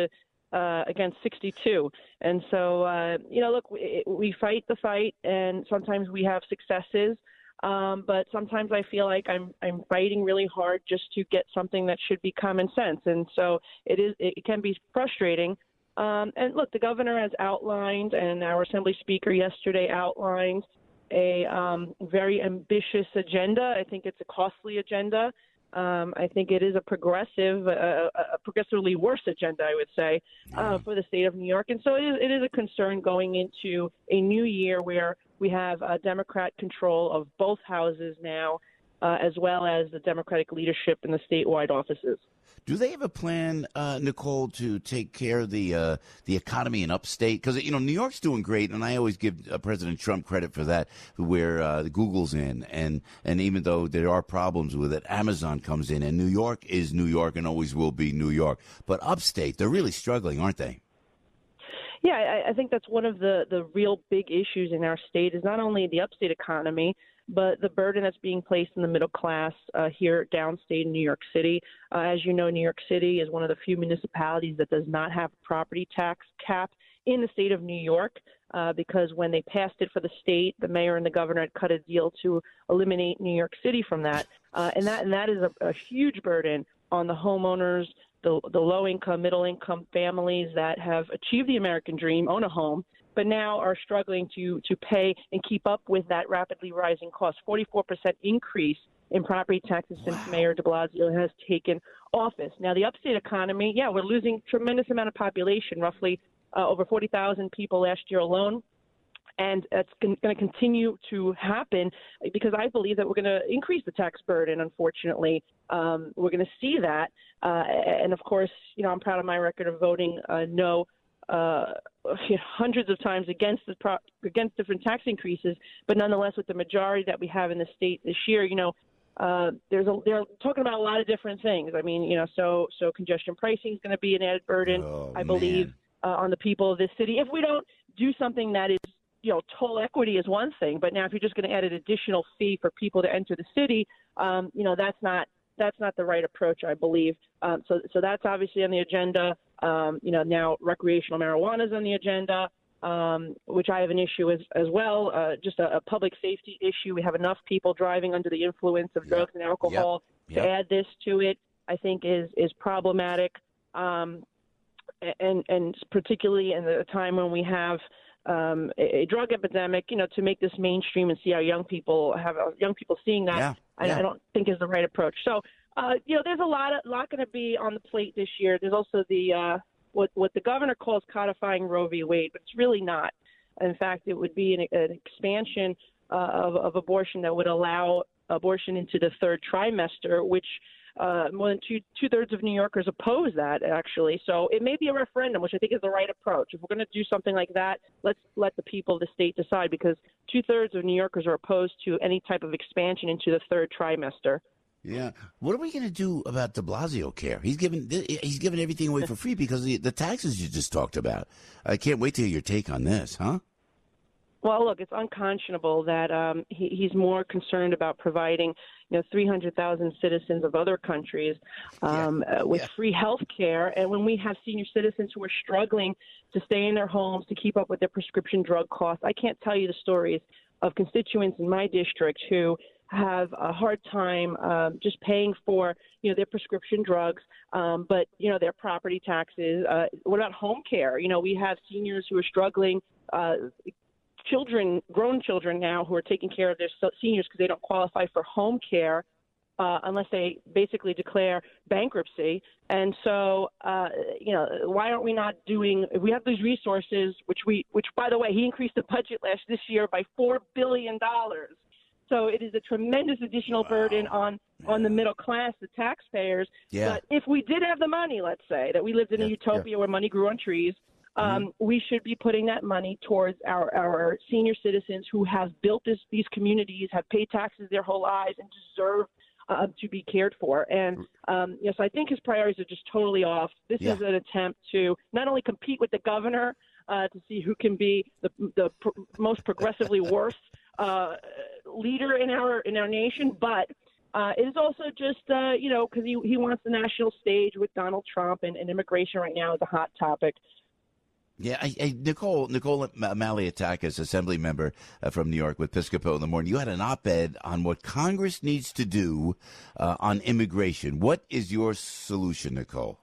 uh, against sixty-two. And so, uh, you know, look, we, we fight the fight, and sometimes we have successes. Um, but sometimes I feel like I'm I'm fighting really hard just to get something that should be common sense, and so it is. It can be frustrating. Um, and look, the governor has outlined, and our Assembly Speaker yesterday outlined a um, very ambitious agenda. I think it's a costly agenda. Um, I think it is a progressive, uh, a progressively worse agenda, I would say, uh, for the state of New York. And so it is, it is a concern going into a new year where we have uh, Democrat control of both houses now, uh, as well as the Democratic leadership in the statewide offices. Do they have a plan, uh, Nicole, to take care of the uh, the economy in upstate? Because, you know, New York's doing great, and I always give uh, President Trump credit for that, where uh, Google's in. And, and even though there are problems with it, Amazon comes in, and New York is New York and always will be New York. But upstate, they're really struggling, aren't they? Yeah, I, I think that's one of the, the real big issues in our state is not only the upstate economy, but the burden that's being placed in the middle class uh, here downstate in New York City. Uh, as you know, New York City is one of the few municipalities that does not have a property tax cap in the state of New York uh, because when they passed it for the state, the mayor and the governor had cut a deal to eliminate New York City from that. Uh, and that and that is a, a huge burden on the homeowners, the, the low-income, middle-income families that have achieved the American dream, own a home, but now are struggling to to pay and keep up with that rapidly rising cost. forty-four percent increase in property taxes since wow. Mayor de Blasio has taken office. Now, the upstate economy, yeah, we're losing tremendous amount of population, roughly uh, over forty thousand people last year alone. And it's going to continue to happen because I believe that we're going to increase the tax burden, unfortunately. Um, we're going to see that. Uh, and, of course, you know, I'm proud of my record of voting uh, no uh, hundreds of times against the pro- against different tax increases. But nonetheless, with the majority that we have in the state this year, you know, uh, there's a, they're talking about a lot of different things. I mean, you know, so so congestion pricing is going to be an added burden, oh, I believe, uh, on the people of this city. If we don't do something that is, you know, toll equity is one thing, but now if you're just going to add an additional fee for people to enter the city, um, you know, that's not that's not the right approach, I believe. Um, so, so that's obviously on the agenda. Um, you know, now recreational marijuana is on the agenda, um, which I have an issue with as well. Uh, just a, a public safety issue. We have enough people driving under the influence of drugs yep. and alcohol. Yep. To yep. add this to it, I think is is problematic, um, and and particularly in the time when we have Um, a, a drug epidemic, you know, to make this mainstream and see how young people have uh, young people seeing that, yeah, I, yeah. I don't think is the right approach. So, uh, you know, there's a lot of lot going to be on the plate this year. There's also the uh, what what the governor calls codifying Roe v. Wade, but it's really not. In fact, it would be an, an expansion uh, of, of abortion that would allow abortion into the third trimester, which Uh, more than two two thirds of New Yorkers oppose that, actually. So it may be a referendum, which I think is the right approach. If we're going to do something like that, let's let the people of the state decide, because two thirds of New Yorkers are opposed to any type of expansion into the third trimester. Yeah. What are we going to do about de Blasio care? He's given he's given everything away for free because of the, the taxes you just talked about. I can't wait to hear your take on this, huh? Well, look, it's unconscionable that um, he, he's more concerned about providing, you know, three hundred thousand citizens of other countries um, yeah. uh, with yeah. free health care. And when we have senior citizens who are struggling to stay in their homes, to keep up with their prescription drug costs, I can't tell you the stories of constituents in my district who have a hard time um, just paying for, you know, their prescription drugs, um, but, you know, their property taxes. Uh, what about home care? You know, we have seniors who are struggling, uh, children, grown children now who are taking care of their seniors because they don't qualify for home care uh, unless they basically declare bankruptcy. And so, uh, you know, why aren't we not doing, if we have these resources, which we, which by the way, he increased the budget last this year by four billion dollars. So it is a tremendous additional wow. burden on, on the middle class, the taxpayers. Yeah. But if we did have the money, let's say, that we lived in yeah. a utopia yeah. where money grew on trees, Um, mm-hmm. we should be putting that money towards our, our senior citizens who have built this, these communities, have paid taxes their whole lives, and deserve uh, to be cared for. And um, yes, I think his priorities are just totally off. This yeah. is an attempt to not only compete with the governor uh, to see who can be the, the pr- most progressively worst uh, leader in our in our nation, but Uh, it is also just, uh, you know, because he, he wants the national stage with Donald Trump, and, and immigration right now is a hot topic. Yeah, I, I, Nicole Nicole Malliotakis, Assembly member uh, from New York with Piscopo in the morning. You had an op-ed on what Congress needs to do uh, on immigration. What is your solution, Nicole?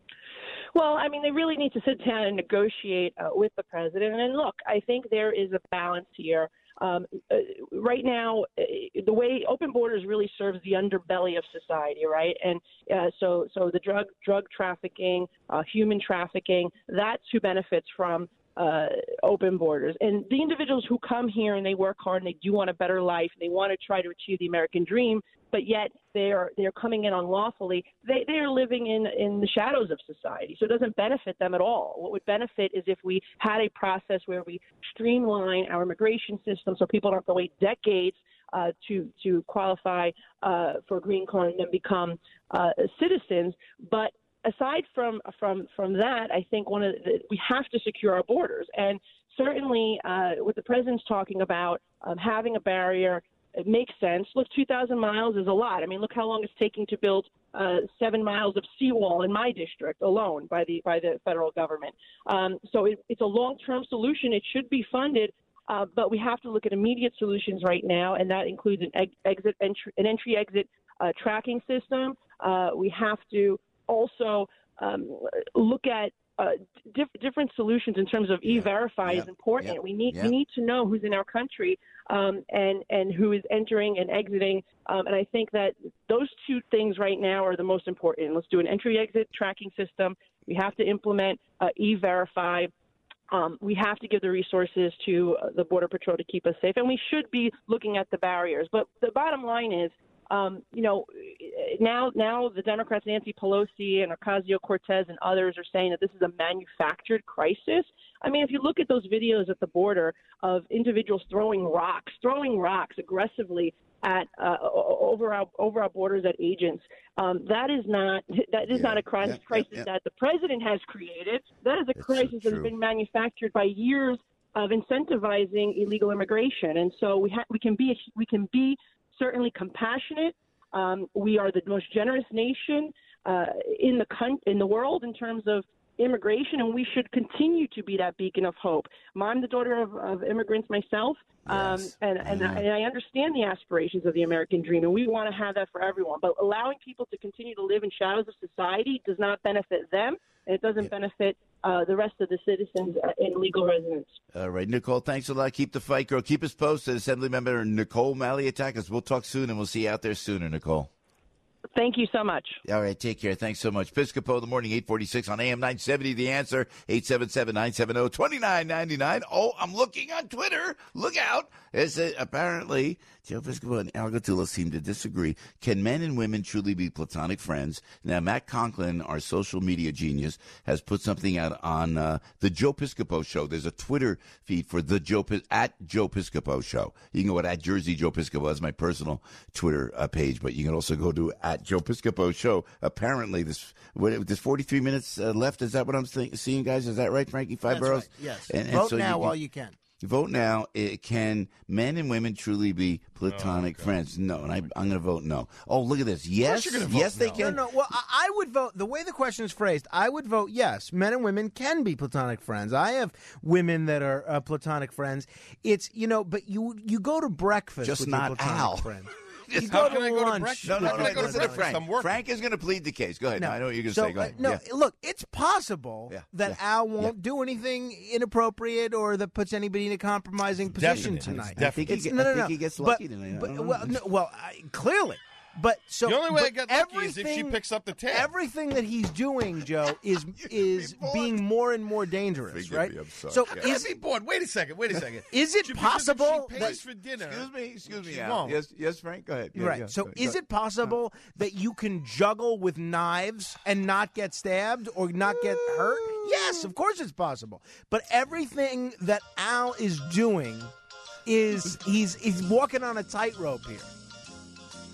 Well, I mean, they really need to sit down and negotiate uh, with the president. And look, I think there is a balance here. Um, uh, right now, uh, the way open borders really serves the underbelly of society, right? And uh, so, so the drug drug trafficking, uh, human trafficking, that's who benefits from uh, open borders. And the individuals who come here and they work hard and they do want a better life, they want to try to achieve the American dream, but yet they are they're coming in unlawfully. They they are living in in the shadows of society, so it doesn't benefit them at all. What would benefit is if we had a process where we streamline our immigration system, so people don't have to wait decades uh, to to qualify uh, for a green card and then become uh, citizens. But aside from from from that, I think one of the, we have to secure our borders, and certainly uh, what the president's talking about, um, having a barrier. It makes sense. Look, two thousand miles is a lot. I mean, look how long it's taking to build uh, seven miles of seawall in my district alone by the by the federal government. Um, so it, it's a long-term solution. It should be funded, uh, but we have to look at immediate solutions right now, and that includes an ex- exit entry, an entry-exit uh, tracking system. Uh, we have to also um, look at Uh, diff- different solutions in terms of e-verify yeah. is important. Yeah. We need yeah. we need to know who's in our country um, and and who is entering and exiting. Um, and I think that those two things right now are the most important. Let's do an entry-exit tracking system. We have to implement uh, e-verify. Um, we have to give the resources to uh, the Border Patrol to keep us safe, and we should be looking at the barriers. But the bottom line is, Um, you know, now now the Democrats, Nancy Pelosi and Ocasio-Cortez and others are saying that this is a manufactured crisis. I mean, if you look at those videos at the border of individuals throwing rocks, throwing rocks aggressively at uh, over our over our borders at agents, um, that is not that is yeah, not a crisis, yeah, crisis yeah, yeah. that the president has created. That is a That's crisis so that has been manufactured by years of incentivizing illegal immigration, and so we ha- we can be we can be. certainly compassionate. Um, we are the most generous nation uh, in the con- in the world in terms of immigration, and we should continue to be that beacon of hope. I'm the daughter of, of immigrants myself, um, yes. and, and, I, and I understand the aspirations of the American dream, and we want to have that for everyone. But allowing people to continue to live in shadows of society does not benefit them, and it doesn't yeah. benefit uh, the rest of the citizens and legal residents. All right, Nicole, thanks a lot. Keep the fight, girl. Keep us posted. Assemblymember Nicole Malliotakis. We'll talk soon, and we'll see you out there sooner, Nicole. Thank you so much. All right, take care. Thanks so much. Piscopo, the morning, eight forty-six on A M nine seventy. The Answer, eight seven seven, nine seven zero, two nine nine nine. Oh, I'm looking on Twitter. Look out. It's, uh, apparently, Joe Piscopo and Al Gattullo seem to disagree. Can men and women truly be platonic friends? Now, Matt Conklin, our social media genius, has put something out on uh, the Joe Piscopo Show. There's a Twitter feed for the Joe at Joe Piscopo Show. You can go to at Jersey Joe Piscopo. That's my personal Twitter uh, page, but you can also go to at Joe Piscopo Show. Apparently, this what, there's forty-three minutes uh, left. Is that what I'm th- seeing, guys? Is that right, Frankie? Five That's boroughs? right. Yes. And, Vote and so now you, while you can. Vote now. It, can men and women truly be platonic oh, friends? No, and I, I'm going to vote no. Oh, look at this. Yes, yes, they no. can. No, no. Well, I, I would vote. The way the question is phrased, I would vote yes. Men and women can be platonic friends. I have women that are uh, platonic friends. It's you know, but you you go to breakfast just with not your platonic Al. friend. You You go go to go to lunch. breakfast? No, no, How no. can I go to Listen to breakfast? Frank. I'm working. Frank is going to plead the case. Go ahead. No, I know what you're going to so, say. Go ahead. Uh, no, yeah. look, it's possible Yeah, that yeah, Al won't do anything inappropriate or that puts anybody in a compromising position Definitely. tonight. I think, he, It's- get- no, no, I think no. he gets But- lucky tonight. I But, don't well, know. no, well, I, clearly. But so The only way I but get lucky is if she everything- picks up the tab. Everything that he's doing, Joe, is is being more and more dangerous, Forgive right? me, I'm sorry. So Yeah. Can't is be bored. Wait a second. Wait a second. is it She- because possible if she that pays for dinner? Excuse me, excuse me, She Al. won't. Yes, yes, Frank. Go ahead. Yeah, right. yeah, so go- is go- it possible that you can juggle with knives and not get stabbed or not get hurt? Yes, of course it's possible. But everything that Al is doing is he's he's walking on a tightrope here.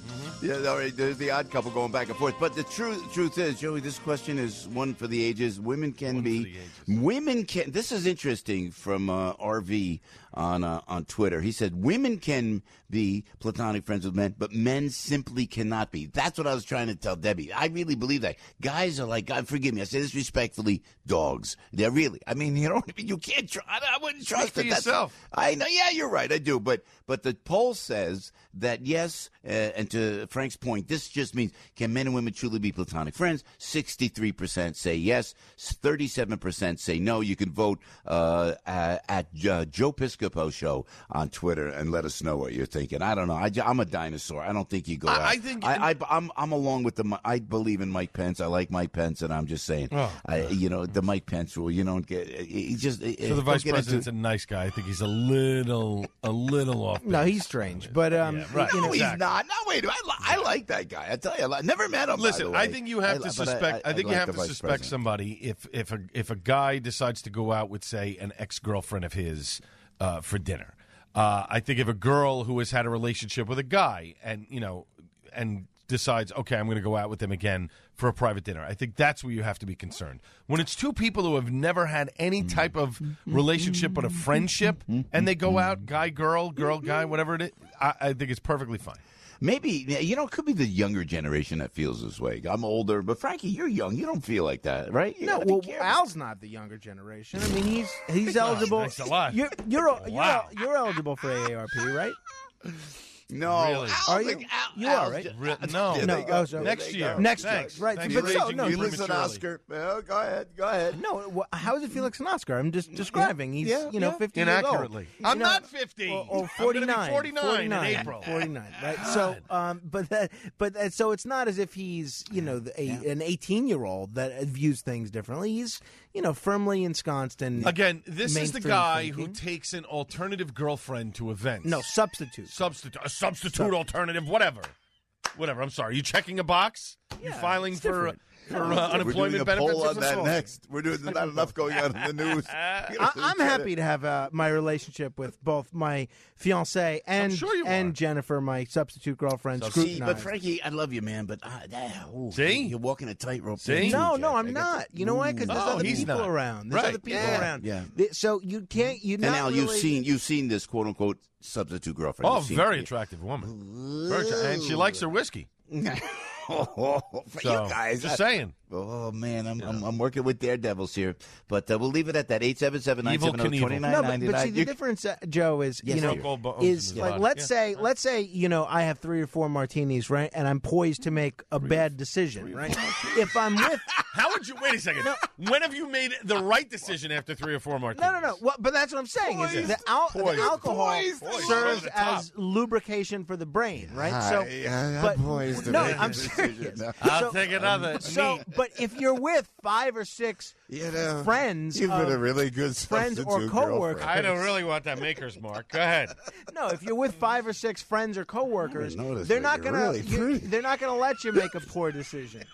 Mm-hmm. Yeah, all right, there's the odd couple going back and forth. But the truth truth is, Joey, this question is one for the ages. Women can One be. Women can. This is interesting from uh, R V on uh, on Twitter. He said women can be platonic friends with men, but men simply cannot be. That's what I was trying to tell Debbie. I really believe that. Guys are like, God forgive me, I say this respectfully, dogs. They're really. I mean, you know, you can't. Tr- I, I wouldn't trust Speak it. for That's- yourself. I know. Yeah, you're right. I do. But but the poll says that yes, uh, and to Frank's point, this just means can men and women truly be platonic friends? sixty-three percent say yes. thirty-seven percent say no. You can vote uh, at, at uh, Joe Piscopo Show on Twitter and let us know what you're thinking. I don't know. I, am a dinosaur. I don't think you go I- out. I think- I, I, I'm I'm along with the. I believe in Mike Pence. I like Mike Pence, and I'm just saying. Oh, I, you know the Mike Pence rule. You don't get. He just. So the vice president's a nice guy. I think he's a little, a little off. No, he's strange, but um, Yeah, right. No, you know, he's exactly. not. No, wait. I, li- I like that guy. I tell you, I never met him. by Listen, the way. I think you have I- to but I- suspect. I, I think you like have the to vice suspect president. somebody if if a if a guy decides to go out with, say, an ex girlfriend of his uh, for dinner. Uh, I think if a girl who has had a relationship with a guy and you know and decides, okay, I'm going to go out with him again for a private dinner. I think that's where you have to be concerned. When it's two people who have never had any type of relationship but a friendship, and they go out, guy, girl, girl, guy, whatever it is, I, I think it's perfectly fine. Maybe, you know, it could be the younger generation that feels this way. I'm older, but Frankie, you're young. You don't feel like that, right? You No, gotta be well, careful. Al's not the younger generation. I mean, he's he's eligible. Thanks a lot. You're you're you're, Wow. you're eligible for A A R P, right? No, Really? Al, Are you? like, Al, You Al's are, right? ju- Re- no. There No, they go. oh, so- Next There they year. go. Next year, Thanks. right? Thanks But for so aging no, You but- listen, prematurely. Oscar. Well, go ahead. Go ahead. No, wh- how is it Felix and Oscar? I'm just describing. He's yeah, you know yeah. fifty years old. Inaccurately. You I'm know, not fifty. Or, I'm or gonna be forty-nine. forty-nine in forty-nine, April. forty-nine. Right. So, um, but that, but that, so it's not as if he's you know the- a, an eighteen-year-old that views things differently. He's you know firmly ensconced in Again, this is the mainstream guy thinking. who takes an alternative girlfriend to events. No, substitute. substitute, a substitute, alternative, whatever, whatever. I'm sorry. Are you checking a box? you Yeah, filing it's for different. for We're uh, doing unemployment a benefits? poll or on that something? next. We're doing there's not enough going on in the news. I, I'm happy to have uh, my relationship with both my fiance and sure you and are. Jennifer, my substitute girlfriend, See, scrutinized. but Frankie, I love you, man. But uh, ah, ooh, See? you're walking a tightrope. See? there, too, No, Jack. no, I I'm got not. the- You know why? Because there's Oh, other he's people not. around. There's Right. other people Yeah, around. yeah. Th- So you can't. You And not now really, you've seen you've seen this quote unquote substitute girlfriend. Oh, You've seen very it. attractive woman. Very attra- and she likes her whiskey. oh, for So, you guys, just I- saying. Oh man, I'm, I'm I'm working with daredevils here, but uh, we'll leave it at that. Eight seven seven nine seven zero twenty nine No, but, ninety but see, nine. the difference, uh, Joe, is Yes, you know sir. Gold bones is in the like body. let's Yeah. say let's say you know I have three or four martinis, right, and I'm poised to make a bad decision, right? If I'm with How would you wait a second? When have you made the right decision after three or four martinis? no, no, no. Well, but that's what I'm saying is Poised. the, al- the Poised. alcohol Poised. Poised. serves Over the top. as lubrication for the brain, right? Hi, so, I'm but poised to no, make a I'm decision serious. now. I'll So- take another. So, Neat. but if you're with five or six You know, friends, You've been of a really good friends or substitute coworkers, I don't really want that maker's mark. Go ahead. no, if you're with five or six friends or coworkers, I noticed they're that. not You're gonna really you- pretty. they're not gonna let you make a poor decision.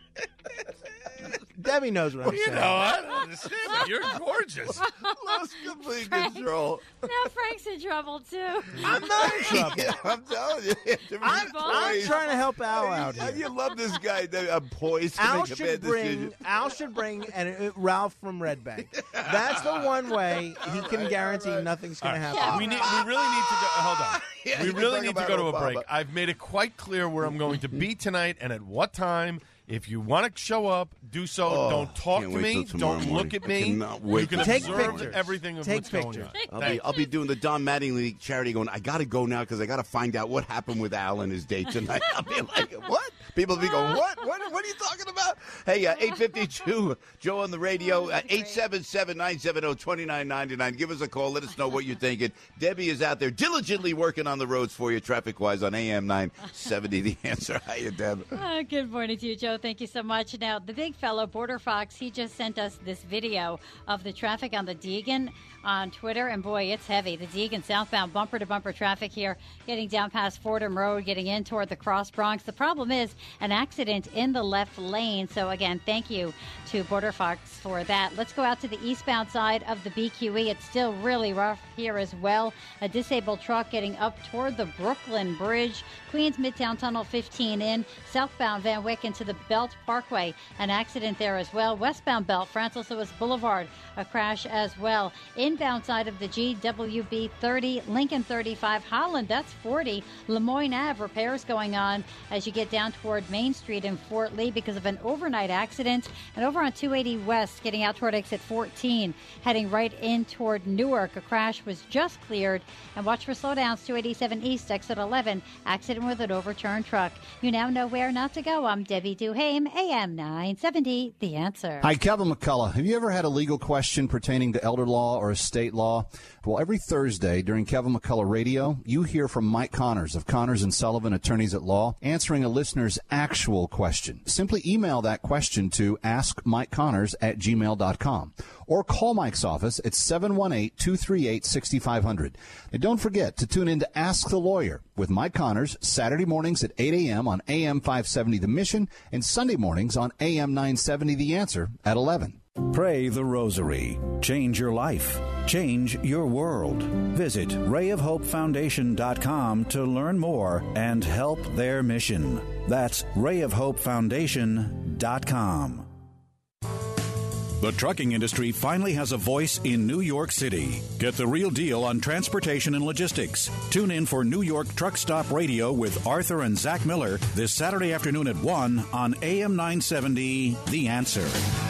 Debbie knows what I'm You saying. know, I don't understand, but you're gorgeous. Lost complete control. Now Frank's in trouble too. I'm not in trouble. Yeah, I'm telling you. I'm, I'm trying to help Al out You, here. you love this guy. I'm poised to Al make a should bad bring decision. Al should bring and uh, Ralph from Red Bank. That's the one way he can guarantee nothing's going to happen. We need. We really need to go. Hold on. Yeah, we you can really talk need to about go to a Obama. break. I've made it quite clear where I'm going to be tonight and at what time. If you want to show up, do so. Oh, Don't talk can't to wait me. till tomorrow Don't morning. look at I me. cannot wait You can till Take observe pictures. everything of Take what's going pictures. on. I'll be, I'll be doing the Don Mattingly charity going, I got to go now because I got to find out what happened with Al and his date tonight. I'll be like, what? People will be going, what? What, what are you talking about? Hey, uh, eight fifty-two, Joe on the radio, uh, eight seven seven, nine seven zero, two nine nine nine. Give us a call. Let us know what you're thinking. Debbie is out there diligently working on the roads for you traffic-wise on A M nine seventy. The Answer. How you, Deb? Uh, good morning to you, Joe. Thank you so much. Now, the big fellow, Border Fox, he just sent us this video of the traffic on the Deegan on Twitter, and boy, it's heavy. The Deegan southbound bumper-to-bumper traffic here, getting down past Fordham Road, getting in toward the Cross Bronx. The problem is An accident in the left lane. So again, thank you to Border Fox for that. Let's go out to the eastbound side of the B Q E. It's still really rough here as well. A disabled truck getting up toward the Brooklyn Bridge. Queens Midtown Tunnel fifteen in. Southbound Van Wyck into the Belt Parkway. An accident there as well. Westbound Belt, Francis Lewis Boulevard, a crash as well. Inbound side of the G W B thirty, Lincoln thirty-five, Holland, that's forty. Lemoyne Ave, repairs going on as you get down toward Main Street in Fort Lee because of an overnight accident. And over on two eighty West, getting out toward exit fourteen, heading right in toward Newark. A crash was just cleared. And watch for slowdowns, two eighty-seven East, exit eleven, accident with an overturned truck. You now know where not to go. I'm Debbie Duhame, A M nine seventy, The Answer. Hi, Kevin McCullough. Have you ever had a legal question pertaining to elder law or estate law? Well, every Thursday during Kevin McCullough Radio, you hear from Mike Connors of Connors and Sullivan Attorneys at Law, answering a listener's actual question. Simply email that question to ask mike connors at gmail dot com or call Mike's office at seven one eight, two three eight, six five zero zero. And don't forget to tune in to Ask the Lawyer with Mike Connors Saturday mornings at eight a.m. on A M five seventy The Mission and Sunday mornings on A M nine seventy The Answer at eleven. Pray the Rosary. Change your life. Change your world. Visit ray of hope foundation dot com to learn more and help their mission. That's ray of hope foundation dot com. The trucking industry finally has a voice in New York City. Get the real deal on transportation and logistics. Tune in for New York Truck Stop Radio with Arthur and Zach Miller this Saturday afternoon at one on A M nine seventy, The Answer.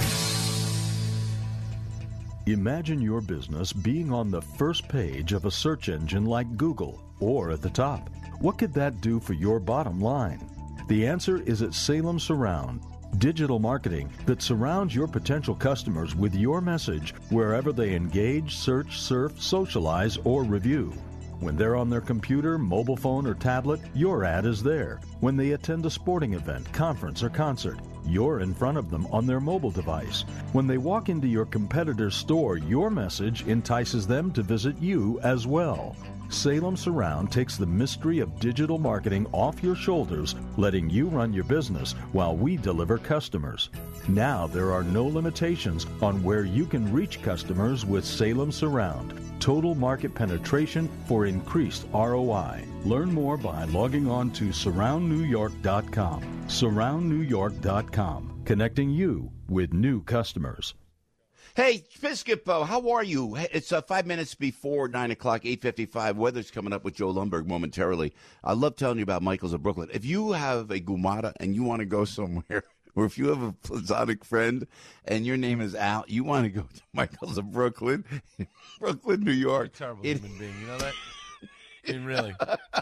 Imagine your business being on the first page of a search engine like Google or at the top. What could that do for your bottom line? The answer is at Salem Surround. Digital marketing that surrounds your potential customers with your message wherever they engage, search, surf, socialize, or review. When they're on their computer, mobile phone, or tablet, your ad is there. When they attend a sporting event, conference, or concert, you're in front of them on their mobile device. When they walk into your competitor's store, your message entices them to visit you as well. Salem Surround takes the mystery of digital marketing off your shoulders, letting you run your business while we deliver customers. Now there are no limitations on where you can reach customers with Salem Surround. Total market penetration for increased R O I. Learn more by logging on to surround new york dot com. surround new york dot com, connecting you with new customers. Hey, Piscopo, how are you? It's uh, five minutes before nine o'clock, eight fifty-five. Weather's coming up with Joe Lundberg momentarily. I love telling you about Michael's of Brooklyn. If you have a Gumata and you want to go somewhere, or if you have a Platonic friend and your name is Al, you want to go to Michael's of Brooklyn, Brooklyn, New York. You're a terrible it, human being, you know that? I mean, really.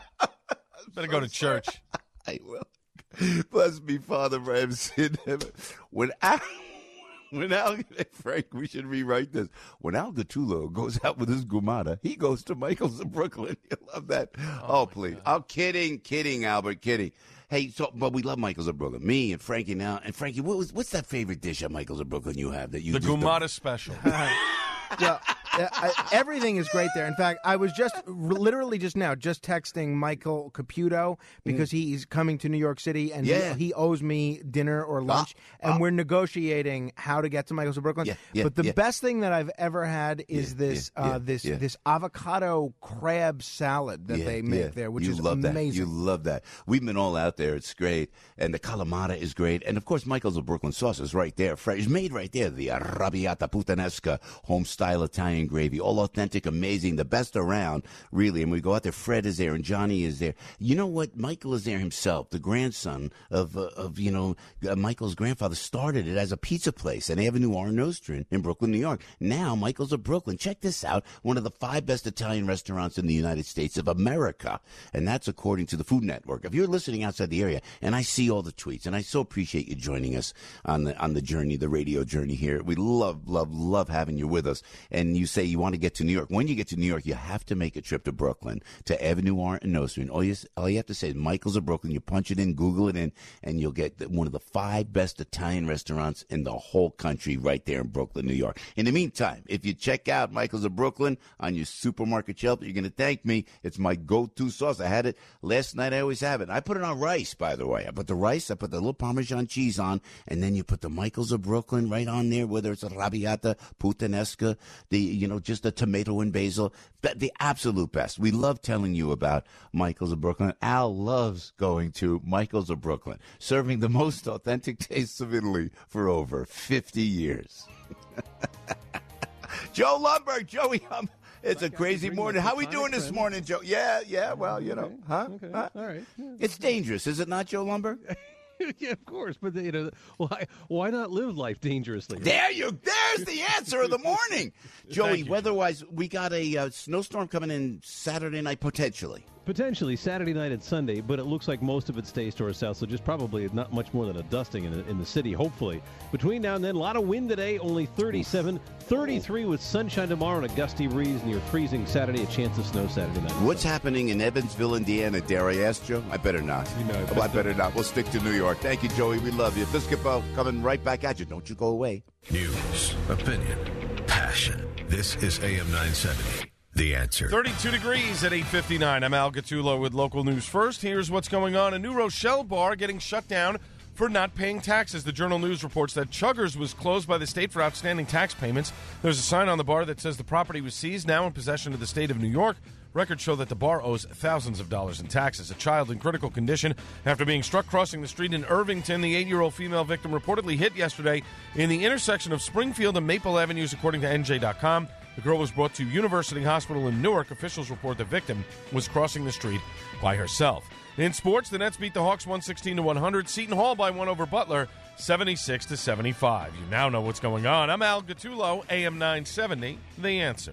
Better go to church. I will. Bless me, Father, for I have sinned. When Al... When Al, Frank, we should rewrite this. When Al DiTullo goes out with his Gumata, he goes to Michael's in Brooklyn. You love that? Oh, oh please. God. I'm kidding, kidding, Albert, kidding. Hey, so but we love Michael's of Brooklyn. Me and Frankie now. And Frankie, what was what's that favorite dish at Michael's of Brooklyn you have that you the just Gumata don't... special? Yeah, I, everything is great there. In fact, I was just literally just now just texting Michael Caputo because mm. he's coming to New York City and yeah. he, he owes me dinner or lunch, uh, and uh, we're negotiating how to get to Michael's of Brooklyn. Yeah, yeah, but the yeah. best thing that I've ever had is yeah, this yeah, uh, yeah, this yeah. this avocado crab salad that yeah, they make yeah. there, which you is love amazing. That. You love that. We've been all out there. It's great, and the calamata is great, and of course Michael's of Brooklyn sauce is right there, fresh, made right there. The arrabbiata puttanesca, home style Italian gravy, all authentic, amazing, the best around, really. And we go out there. Fred is there, and Johnny is there. You know what? Michael is there himself, the grandson of uh, of you know uh, Michael's grandfather started it as a pizza place on Avenue R. Nostrand in Brooklyn, New York. Now Michael's of Brooklyn. Check this out: one of the five best Italian restaurants in the United States of America, and that's according to the Food Network. If you're listening outside the area, and I see all the tweets, and I so appreciate you joining us on the on the journey, the radio journey here. We love, love, love having you with us, and you say you want to get to New York. When you get to New York, you have to make a trip to Brooklyn, to Avenue R and Nostrand. All you, all you have to say is Michael's of Brooklyn. You punch it in, Google it in, and you'll get one of the five best Italian restaurants in the whole country right there in Brooklyn, New York. In the meantime, if you check out Michael's of Brooklyn on your supermarket shelf, you're going to thank me. It's my go-to sauce. I had it last night. I always have it. I put it on rice, by the way. I put the rice, I put the little Parmesan cheese on, and then you put the Michael's of Brooklyn right on there, whether it's a arrabbiata, puttanesca, the, you know, just a tomato and basil. The, the absolute best. We love telling you about Michael's of Brooklyn. Al loves going to Michael's of Brooklyn, serving the most authentic tastes of Italy for over fifty years. Joe Lundberg, Joey, um, it's a crazy morning. How are we doing this morning, Joe? Yeah, yeah, well, you know, huh? Okay. huh? All right. Yeah. It's dangerous, is it not, Joe Lundberg? Yeah, of course, but you know, why why not live life dangerously? There you, there's the answer of the morning, Joey. Weather-wise, we got a uh, snowstorm coming in Saturday night potentially. Potentially Saturday night and Sunday, but it looks like most of it stays to our south, so just probably not much more than a dusting in the, in the city, hopefully. Between now and then, a lot of wind today, only thirty-seven, thirty-three with sunshine tomorrow and a gusty breeze near freezing Saturday, a chance of snow Saturday night. What's happening in Evansville, Indiana? Dare I ask, Joe? I better not. You know, oh, I better not. We'll stick to New York. Thank you, Joey. We love you. Piscopo coming right back at you. Don't you go away. News, opinion, passion. This is A M nine seventy. The Answer. thirty-two degrees at eight fifty-nine. I'm Al Gattulo with local news first. Here's what's going on. A New Rochelle bar getting shut down for not paying taxes. The Journal News reports that Chuggers was closed by the state for outstanding tax payments. There's a sign on the bar that says the property was seized, now in possession of the state of New York. Records show that the bar owes thousands of dollars in taxes. A child in critical condition after being struck crossing the street in Irvington. The eight-year-old female victim reportedly hit yesterday in the intersection of Springfield and Maple Avenues, according to N J dot com. The girl was brought to University Hospital in Newark. Officials report the victim was crossing the street by herself. In sports, the Nets beat the Hawks one sixteen to one hundred. Seton Hall by one over Butler, seventy-six to seventy-five. You now know what's going on. I'm Al Gattulo, A M nine seventy, The Answer.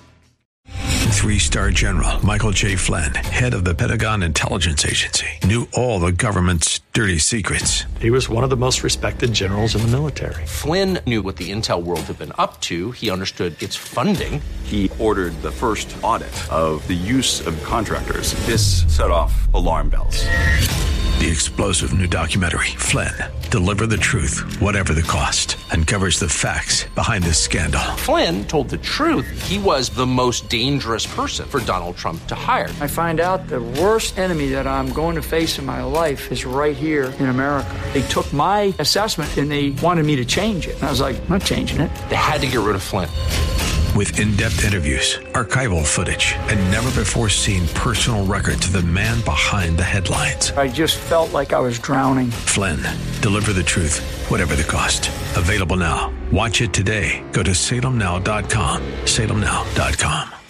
Three-star General Michael J. Flynn, head of the Pentagon Intelligence Agency, knew all the government's dirty secrets. He was one of the most respected generals in the military. Flynn knew what the intel world had been up to. He understood its funding. He ordered the first audit of the use of contractors. This set off alarm bells. The explosive new documentary, Flynn, Deliver the Truth, Whatever the Cost, uncovers the facts behind this scandal. Flynn told the truth. He was the most dangerous person for Donald Trump to hire. I find out the worst enemy that I'm going to face in my life is right here in America. They took my assessment and they wanted me to change it. And I was like, I'm not changing it. They had to get rid of Flynn. With in-depth interviews, archival footage, and never-before-seen personal records of the man behind the headlines. I just felt like I was drowning. Flynn, Deliver the Truth, Whatever the Cost. Available now. Watch it today. Go to salem now dot com. salem now dot com.